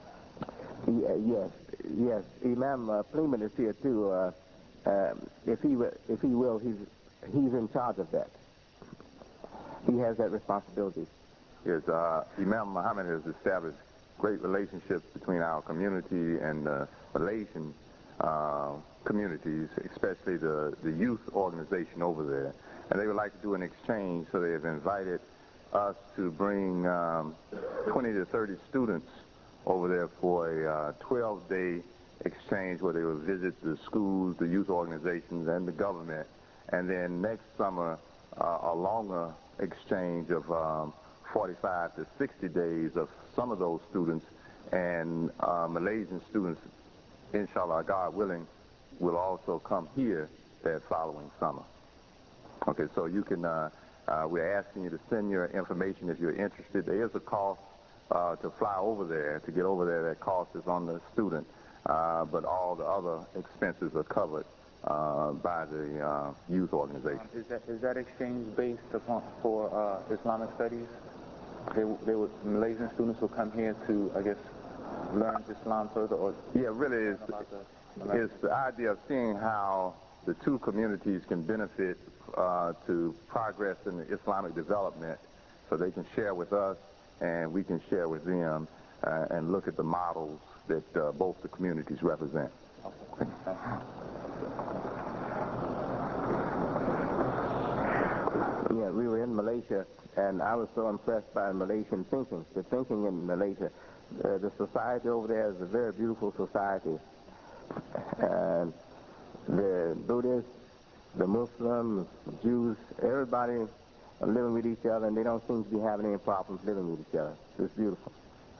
Yes. Imam Fleeman is here too. If he will, he's in charge of that. He has that responsibility. Yes, Imam Muhammad has established great relationships between our community and the Malaysian communities, especially the youth organization over there. And they would like to do an exchange, so they have invited us to bring 20 to 30 students over there for a 12-day exchange where they will visit the schools, the youth organizations, and the government. And then next summer, a longer exchange of 45 to 60 days of some of those students, and Malaysian students, inshallah, God willing, will also come here that following summer. Okay, so you can, we're asking you to send your information if you're interested. There is a cost to fly over there, to get over there. That cost is on the student, but all the other expenses are covered by the youth organization. Is that exchange based upon for Islamic studies? Malaysian students will come here to, I guess, learn Islam further, or yeah, really, it's the idea of seeing how the two communities can benefit to progress in the Islamic development, so they can share with us and we can share with them and look at the models that both the communities represent. Yeah, we were in Malaysia, and I was so impressed by Malaysian thinking, the thinking in Malaysia. The society over there is a very beautiful society. And the Buddhists, the Muslims, the Jews, everybody are living with each other, and they don't seem to be having any problems living with each other. It's beautiful.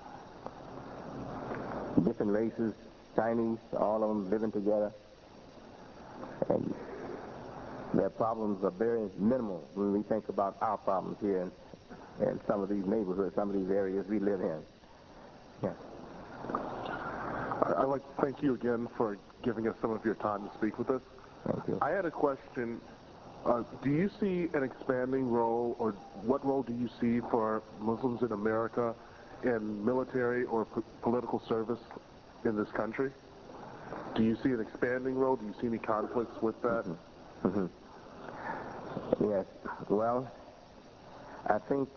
Different races, Chinese, all of them living together. And their problems are very minimal when we think about our problems here in some of these neighborhoods, some of these areas we live in. Yeah. I'd like to thank you again for giving us some of your time to speak with us. Thank you. I had a question Do you see an expanding role, or what role do you see for Muslims in America in military or political service in this country? Do you see an expanding role? Do you see any conflicts with that? Mm-hmm. Yes. Well, I think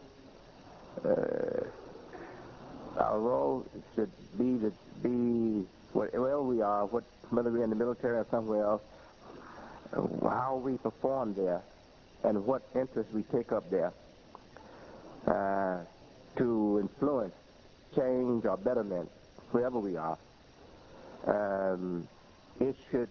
our role should be to be wherever we are, whether we're in the military or somewhere else, how we perform there and what interests we take up there to influence change or betterment wherever we are. It should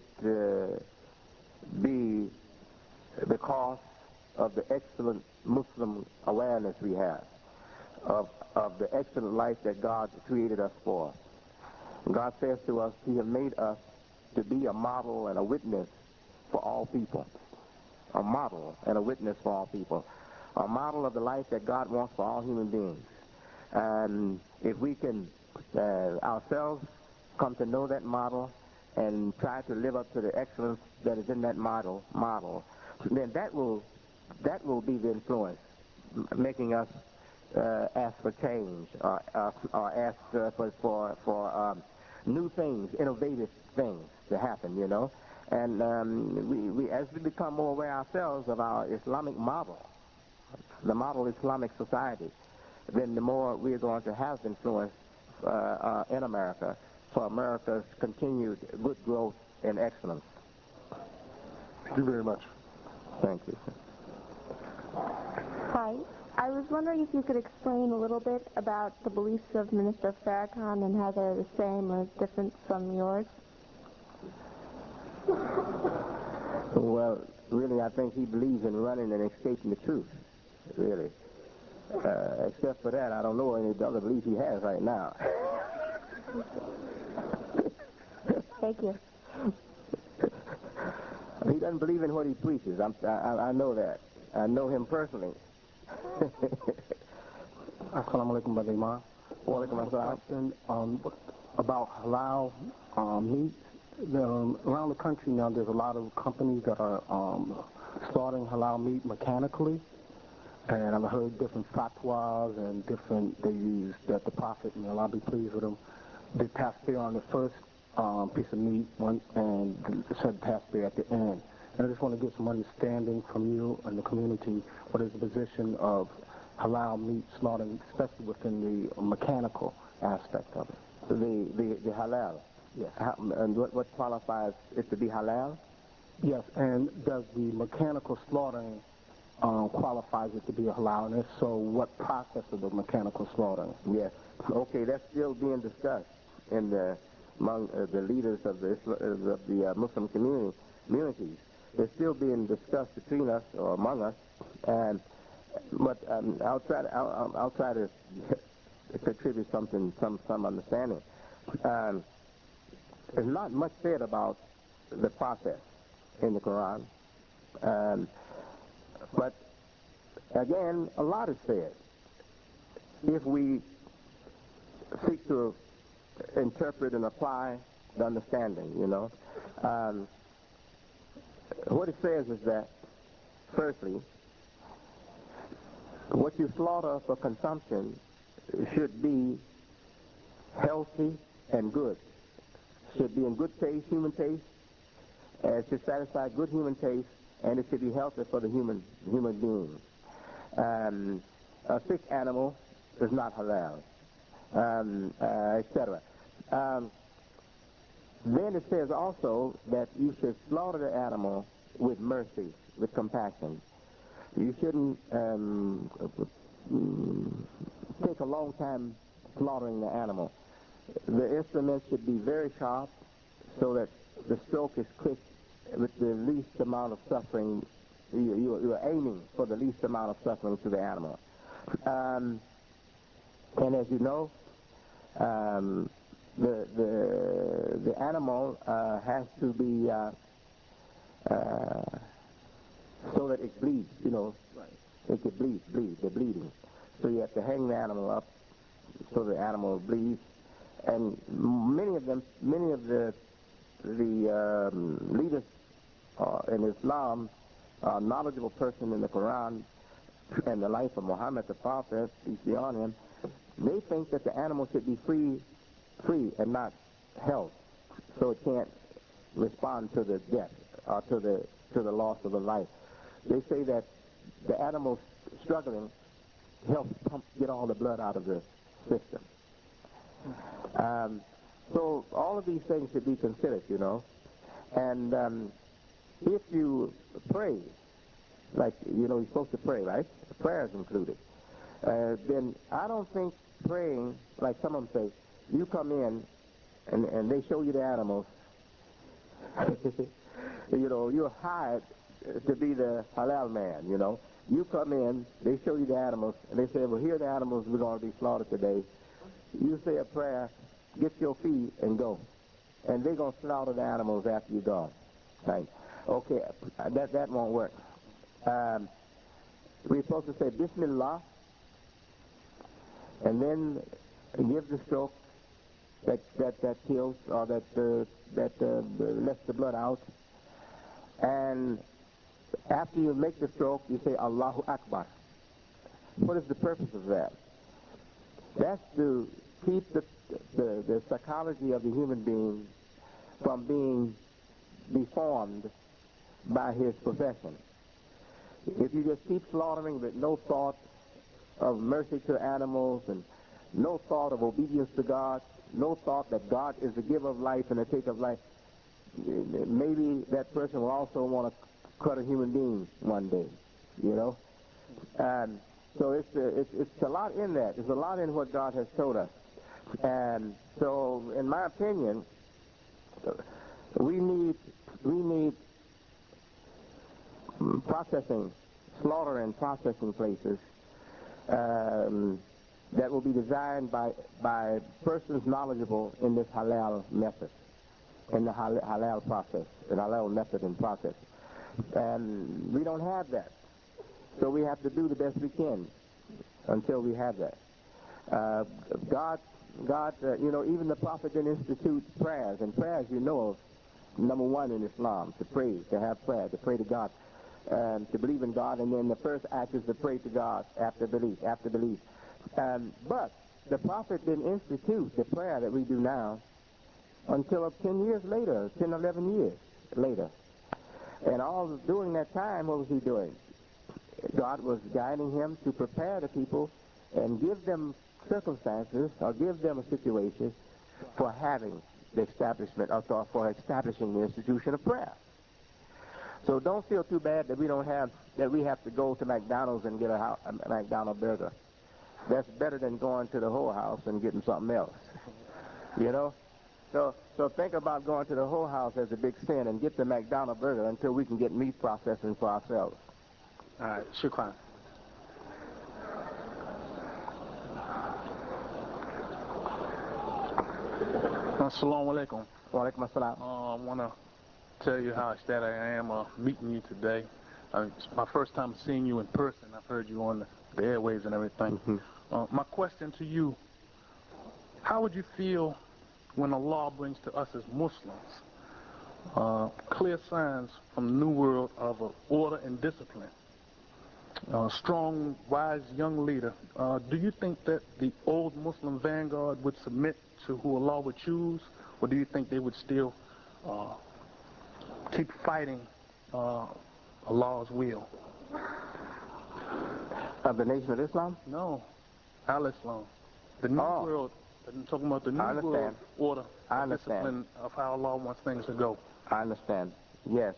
be because of the excellent Muslim awareness we have of the excellent life that God created us for. God says to us, He has made us to be a model and a witness for all people. A model and a witness for all people. A model of the life that God wants for all human beings. And if we can ourselves come to know that model and try to live up to the excellence that is in that model, then that will be the influence, making us ask for change or ask for new things, innovative things to happen, you know. And we as we become more aware ourselves of our Islamic model, the model Islamic society, then the more we're going to have influence in America for America's continued good growth and excellence. Thank you very much. Thank you. Hi. I was wondering if you could explain a little bit about the beliefs of Minister Farrakhan and how they're the same or different from yours. Well, really, I think he believes in running and escaping the truth, really. Except for that, I don't know any other belief he has right now. Thank you. He doesn't believe in what he preaches. I know that. I know him personally. Assalamu alaikum, Brother Imam. Question about halal meat. Around the country now, there's a lot of companies that are slaughtering halal meat mechanically, and I've heard different fatwas and they use that the Prophet, may Allah be pleased with him, did tasbih on the first piece of meat and said tasbih at the end. And I just want to get some understanding from you and the community. What is the position of halal meat slaughtering, especially within the mechanical aspect of it? The halal. Yes. And what qualifies it to be halal? Yes, and does the mechanical slaughtering qualifies it to be a halal? And if so, what process of the mechanical slaughtering? Yes. Okay, that's still being discussed among the leaders of the Muslim communities. They're still being discussed between us or among us, but I'll try to contribute some understanding. There's not much said about the process in the Quran, but again, a lot is said. If we seek to interpret and apply the understanding, you know, what it says is that, firstly, what you slaughter for consumption should be healthy and good. Should be in good taste, human taste. It should satisfy good human taste, and it should be healthy for the human being. A sick animal is not halal, etc. Then it says also that you should slaughter the animal with mercy, with compassion. You shouldn't take a long time slaughtering the animal. The instruments should be very sharp so that the stroke is quick with the least amount of suffering. You are aiming for the least amount of suffering to the animal. And as you know, the animal has to be so that it bleeds, you know. Right. It could bleed, the bleeding. So you have to hang the animal up so the animal bleeds. And many of the leaders in Islam knowledgeable person in the Quran and the life of Muhammad the Prophet, peace be on him, they think that the animal should be free and not held, so it can't respond to the death or to the loss of a life. They say that the animal struggling helps get all the blood out of the system. So all of these things should be considered, you know. And if you pray, like, you know, you're supposed to pray, right? Prayer is included. Then I don't think praying, like some of them say, you come in and they show you the animals. You know, you're hired to be the halal man, you know. You come in, they show you the animals, and they say, well, here are the animals we're going to be slaughtered today. You say a prayer, get your fee, and go. And they're going to slaughter the animals after you're gone. Right? Okay, that won't work. We're supposed to say Bismillah, and then give the stroke that kills or that lets the blood out. And after you make the stroke, you say Allahu Akbar. What is the purpose of that? That's to keep the psychology of the human being from being deformed by his profession. If you just keep slaughtering with no thought of mercy to animals and no thought of obedience to God, no thought that God is the giver of life and the taker of life, maybe that person will also want to cut a human being one day, you know. And so it's a lot in that. There's a lot in what God has told us. And so, in my opinion, we need slaughter and processing places that will be designed by persons knowledgeable in this halal method, in the halal process, the halal method and process. And we don't have that. So we have to do the best we can until we have that. God, you know, even the Prophet didn't institute prayers. And prayers, you know, number one in Islam, to pray, to have prayer, to pray to God, to believe in God. And then the first act is to pray to God after belief. But the Prophet didn't institute the prayer that we do now until 10 years later, 10, 11 years later. And all during that time, what was he doing? God was guiding him to prepare the people and give them circumstances or give them a situation for having the establishment or for establishing the institution of prayer. So don't feel too bad that we have to go to McDonald's and get a McDonald's burger. That's better than going to the Whole House and getting something else. You know? So think about going to the Whole House as a big sin and get the McDonald's burger until we can get meat processing for ourselves. All right, shukran. Assalamu alaikum. Wa alaikum assalam. I want to tell you how ecstatic I am meeting you today. It's my first time seeing you in person. I've heard you on the airwaves and everything. Mm-hmm. My question to you, how would you feel when Allah brings to us as Muslims clear signs from the New World of order and discipline? Strong, wise young leader. Do you think that the old Muslim vanguard would submit to who Allah would choose, or do you think they would still keep fighting Allah's will? Of the Nation of Islam? No, Al-Islam. The New World. I'm talking about the New World order, discipline of how Allah wants things to go. I understand. Yes.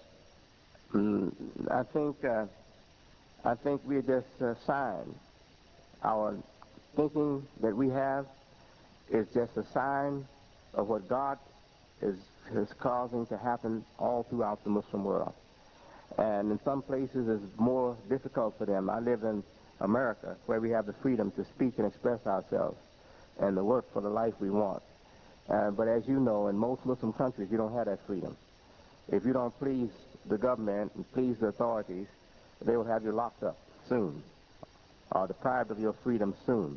I think we're just sign. Our thinking that we have is just a sign of what God is causing to happen all throughout the Muslim world. And in some places it's more difficult for them. I live in America, where we have the freedom to speak and express ourselves and to work for the life we want. But as you know, in most Muslim countries, you don't have that freedom. If you don't please the government and please the authorities, they will have you locked up soon or deprived of your freedom soon.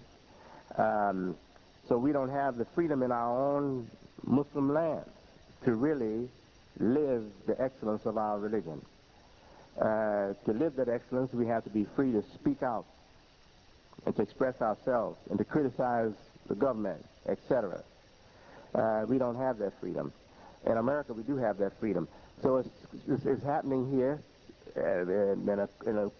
So we don't have the freedom in our own Muslim lands to really live the excellence of our religion. To live that excellence, we have to be free to speak out and to express ourselves and to criticize the government, etc. We don't have that freedom. In America, we do have that freedom. So it's happening here in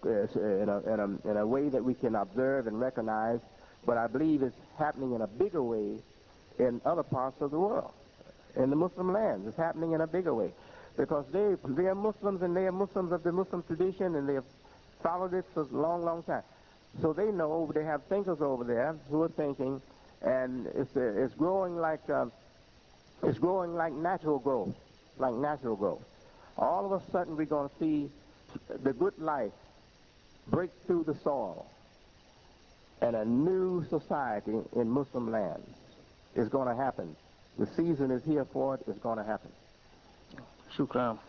a way that we can observe and recognize, but I believe it's happening in a bigger way in other parts of the world. In the Muslim lands, it's happening in a bigger way. Because they are Muslims, and they are Muslims of the Muslim tradition, and they have followed it for a long, long time. So they know, they have thinkers over there who are thinking, and it's growing like natural growth, like natural growth. All of a sudden, we're going to see the good life break through the soil, and a new society in Muslim lands is going to happen. The season is here for it. It's going to happen. Shukran.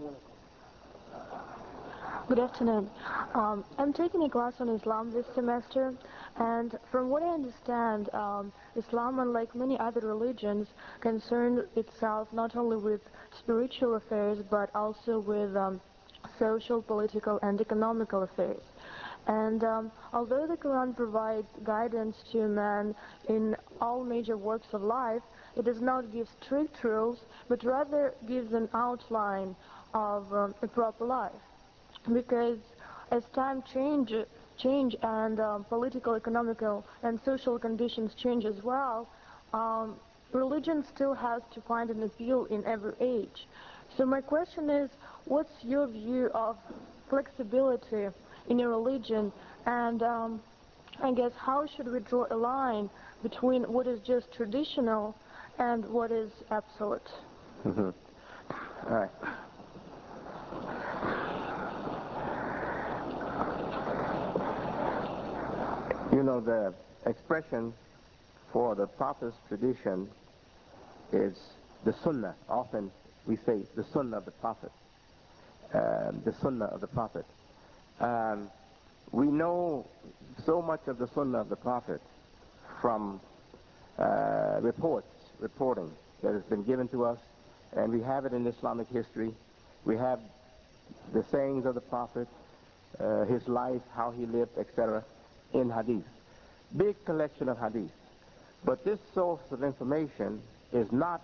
Good afternoon. I'm taking a class on Islam this semester, and from what I understand, Islam, unlike many other religions, concerns itself not only with spiritual affairs but also with social, political, and economical affairs. And although the Quran provides guidance to man in all major works of life, it does not give strict rules, but rather gives an outline of a proper life. Because as time change and political, economical, and social conditions change as well, religion still has to find an appeal in every age. So my question is, what's your view of flexibility in a religion, and I guess how should we draw a line between what is just traditional and what is absolute? Mm-hmm. All right. You know, the expression for the Prophet's tradition is the Sunnah. Often we say the Sunnah of the Prophet. The Sunnah of the Prophet. We know so much of the Sunnah of the Prophet from reporting that has been given to us, and we have it in Islamic history. We have the sayings of the Prophet, his life, how he lived, etc., in hadith. Big collection of hadith. But this source of information is not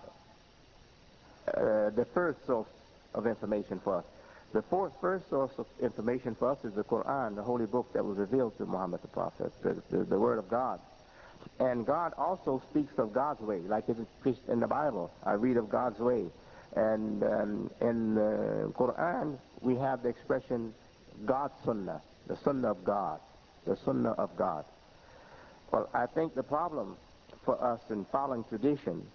the first source of information for us. The first source of information for us is the Quran, the holy book that was revealed to Muhammad the Prophet, the Word of God. And God also speaks of God's way, like it is preached in the Bible. I read of God's way. And in the Quran, we have the expression God's Sunnah, the Sunnah of God, the Sunnah of God. Well, I think the problem for us in following tradition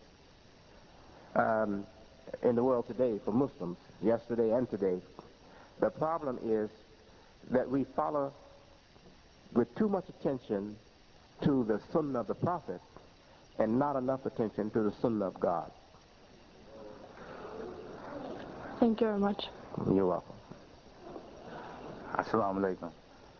in the world today, for Muslims, yesterday and today, the problem is that we follow with too much attention to the Sunnah of the Prophet and not enough attention to the Sunnah of God. Thank you very much. You're welcome. Assalamu alaikum.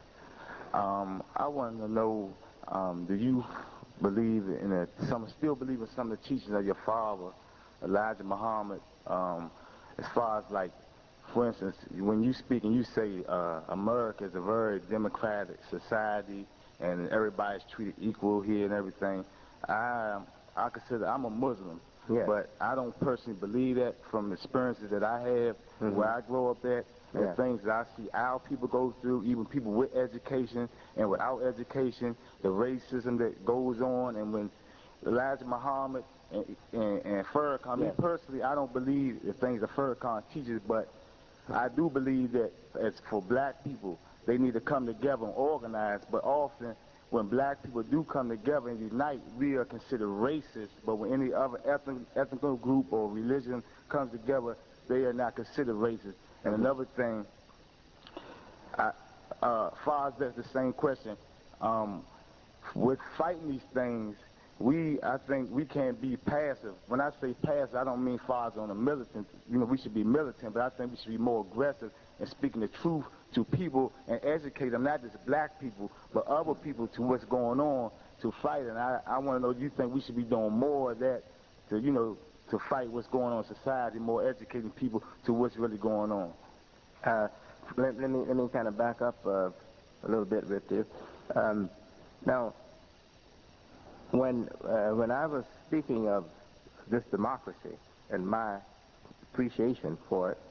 I want to know, do you believe in still believe in some of the teachings of your father, Elijah Muhammad, as far as like, for instance, when you speak and you say America is a very democratic society and everybody's treated equal here and everything, I consider I'm a Muslim, yeah. But I don't personally believe that from experiences that I have, where I grow up at, the things that I see our people go through, even people with education and without education, the racism that goes on, and when Elijah Muhammad and Farrakhan, me personally, I don't believe the things that Farrakhan teaches, but I do believe that as for black people, they need to come together and organize, but often when black people do come together and unite, we are considered racist, but when any other ethnic group or religion comes together, they are not considered racist. And another thing, far as that's the same question, with fighting these things, I think we can't be passive. When I say passive, I don't mean far as on the militant. You know, we should be militant, but I think we should be more aggressive in speaking the truth to people and educate them, not just black people, but other people to what's going on to fight. And I want to know, do you think we should be doing more of that to, you know, to fight what's going on in society, more educating people to what's really going on? let me kind of back up a little bit with you. Now, when I was speaking of this democracy and my appreciation for it,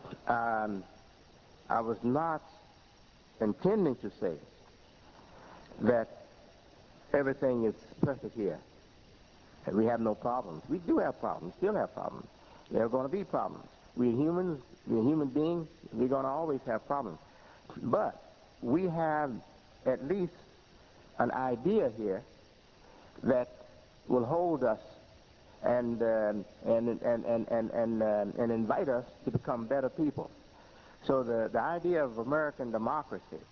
I was not intending to say that everything is perfect here. And we have no problems. We do have problems, still have problems. There are going to be problems. We're humans, we're human beings, we're going to always have problems. But we have at least an idea here that will hold us and invite us to become better people. So the idea of American democracy,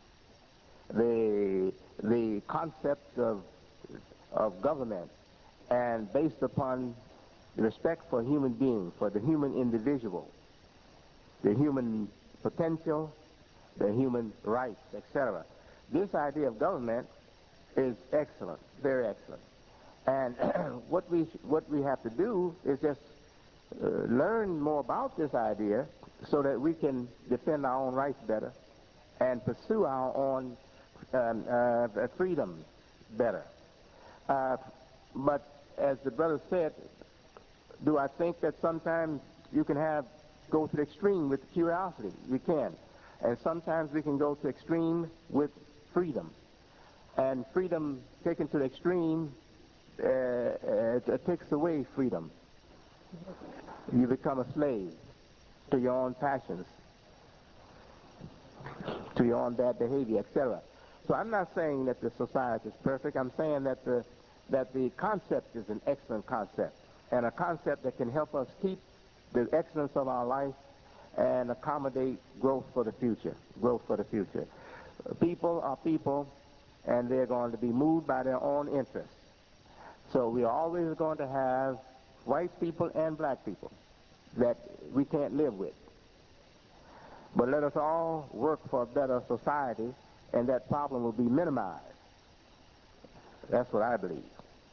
the concept of government, and based upon respect for human beings, for the human individual, the human potential, the human rights, etc. This idea of government is excellent, very excellent. And what we have to do is just learn more about this idea so that we can defend our own rights better and pursue our own freedom better. But as the brother said, do I think that sometimes you can go to the extreme with curiosity? We can. And sometimes we can go to extreme with freedom. And freedom taken to the extreme it takes away freedom. You become a slave to your own passions, to your own bad behavior, etc. So I'm not saying that the society is perfect. I'm saying that the concept is an excellent concept, and a concept that can help us keep the excellence of our life and accommodate growth for the future. Growth for the future. People are people, and they're going to be moved by their own interests. So we are always going to have white people and black people that we can't live with. But let us all work for a better society, and that problem will be minimized. That's what I believe.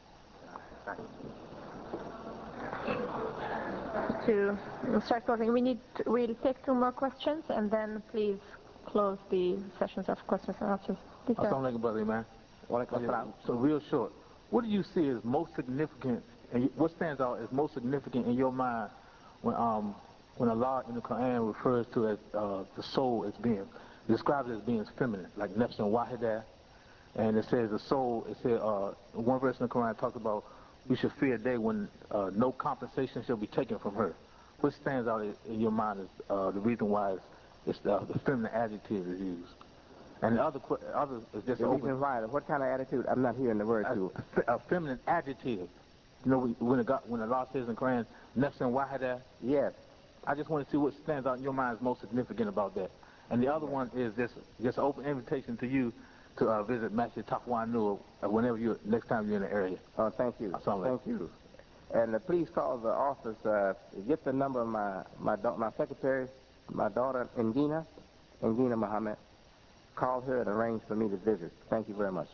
To start closing, we'll take 2 more questions, and then please close the sessions of questions and answers. Assalamu alaikum, brother, man. So real short, what do you see as most significant, and what stands out as most significant in your mind when Allah in the Quran refers to as the soul as being, describes it as being feminine, like nafs and wahida, and it says the soul, it says, one verse in the Quran talks about we should fear a day when no compensation shall be taken from her. What stands out in your mind is the reason why it's the feminine adjective is used. And the other is just the reason why. What kind of attitude? I'm not hearing the word too. A feminine adjective. You know, when Allah says in the Quran, nafs and wahida. Yes. I just want to see what stands out in your mind is most significant about that. And the other one is just an open invitation to you to visit Masjid Taqwa Nur whenever next time you're in the area. Oh, thank you. Thank you. And please call the office. Get the number of my secretary, my daughter, Ngina Muhammad. Call her and arrange for me to visit. Thank you very much.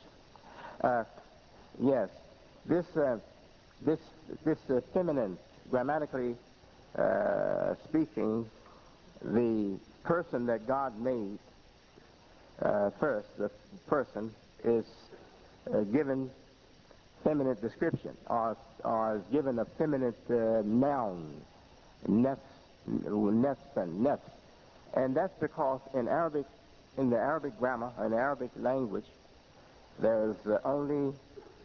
Yes, this feminine, grammatically speaking, the person that God made first, the person is given feminine description, or is given a feminine noun, nafs, and that's because in the Arabic grammar, in the Arabic language, there's only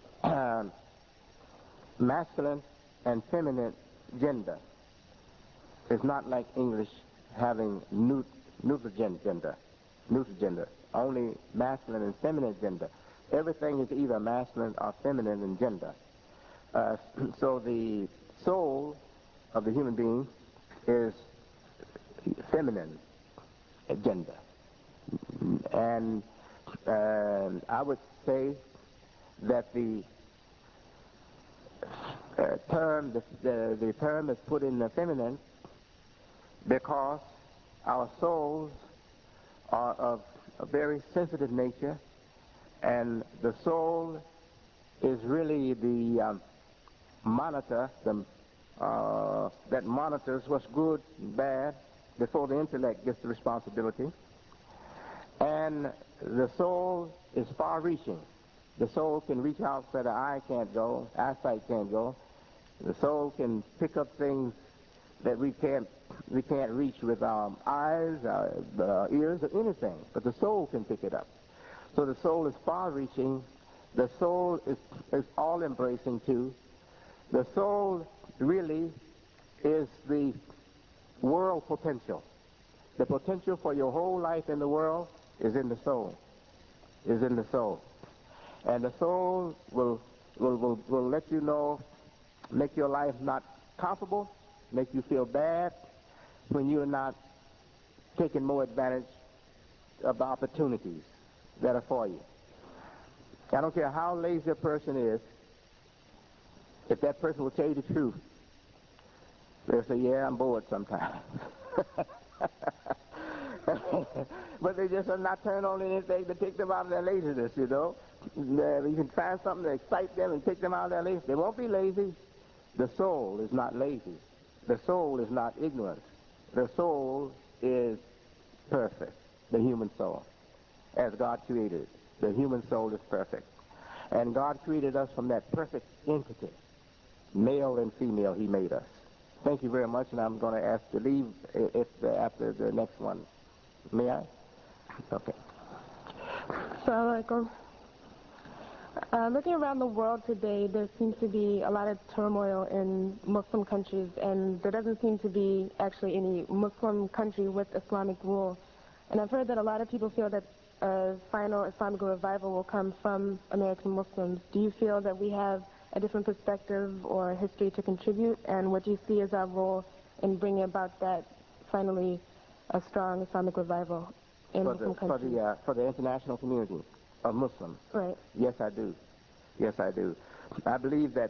masculine and feminine gender. It's not like English having neutral gender. Only masculine and feminine gender. Everything is either masculine or feminine in gender. So the soul of the human being is feminine gender. And I would say that the term is put in the feminine because our souls are of a very sensitive nature, and the soul is really the monitor that monitors what's good and bad before the intellect gets the responsibility. And the soul is far-reaching. The soul can reach out where the eye can't go, eyesight can't go. The soul can pick up things that we can't reach with our eyes, our ears, or anything. But the soul can pick it up. So the soul is far-reaching. The soul is all-embracing too. The soul really is the world potential. The potential for your whole life in the world is in the soul. Is in the soul. And the soul will let you know, make your life not comfortable, make you feel bad when you're not taking more advantage of the opportunities that are for you. I don't care how lazy a person is, if that person will tell you the truth, they'll say, yeah, I'm bored sometimes. But they just are not turned on anything to take them out of their laziness, you know. You can find something to excite them and take them out of their laziness. They won't be lazy. The soul is not lazy. The soul is not ignorant. The soul is perfect, the human soul, as God created it. The human soul is perfect. And God created us from that perfect entity. Male and female, he made us. Thank you very much, and I'm going to ask to leave after the next one. May I? Okay. Assalamu alaikum. Looking around the world today, there seems to be a lot of turmoil in Muslim countries, and there doesn't seem to be actually any Muslim country with Islamic rule. And I've heard that a lot of people feel that a final Islamic revival will come from American Muslims. Do you feel that we have a different perspective or history to contribute, and what do you see as our role in bringing about that finally a strong Islamic revival in Muslim countries? For the international community of Muslims? Right. Yes, I do. Yes, I do. I believe that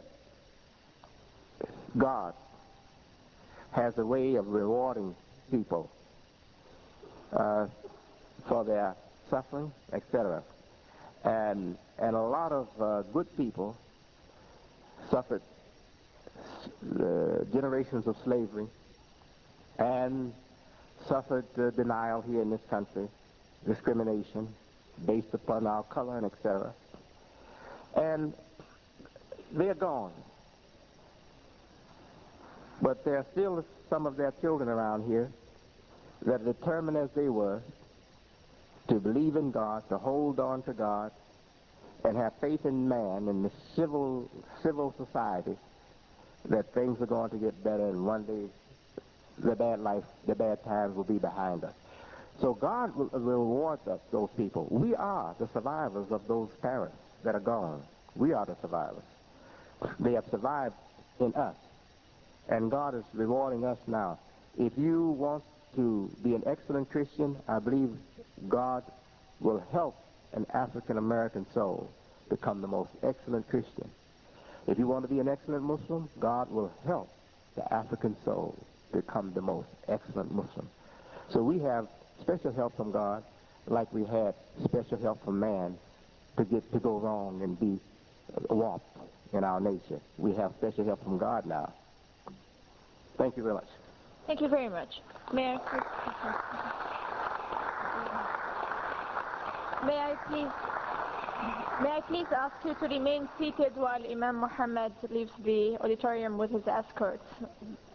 God has a way of rewarding people for their suffering, etc. And a lot of good people suffered generations of slavery and suffered denial here in this country, discrimination based upon our color and etc. And they're gone. But there are still some of their children around here that are determined as they were to believe in God, to hold on to God, and have faith in man, in the civil society, that things are going to get better, and one day the bad times will be behind us. So God will reward us, those people. We are the survivors of those parents that are gone. We are the survivors. They have survived in us, and God is rewarding us now. If you want to be an excellent Christian, I believe God will help an African-American soul become the most excellent Christian. If you want to be an excellent Muslim, God will help the African soul become the most excellent Muslim. So we have special help from God, like we had special help from man to go wrong and be warped in our nature. We have special help from God now. Thank you very much. Thank you very much. May I please ask you to remain seated while Imam Muhammad leaves the auditorium with his escorts.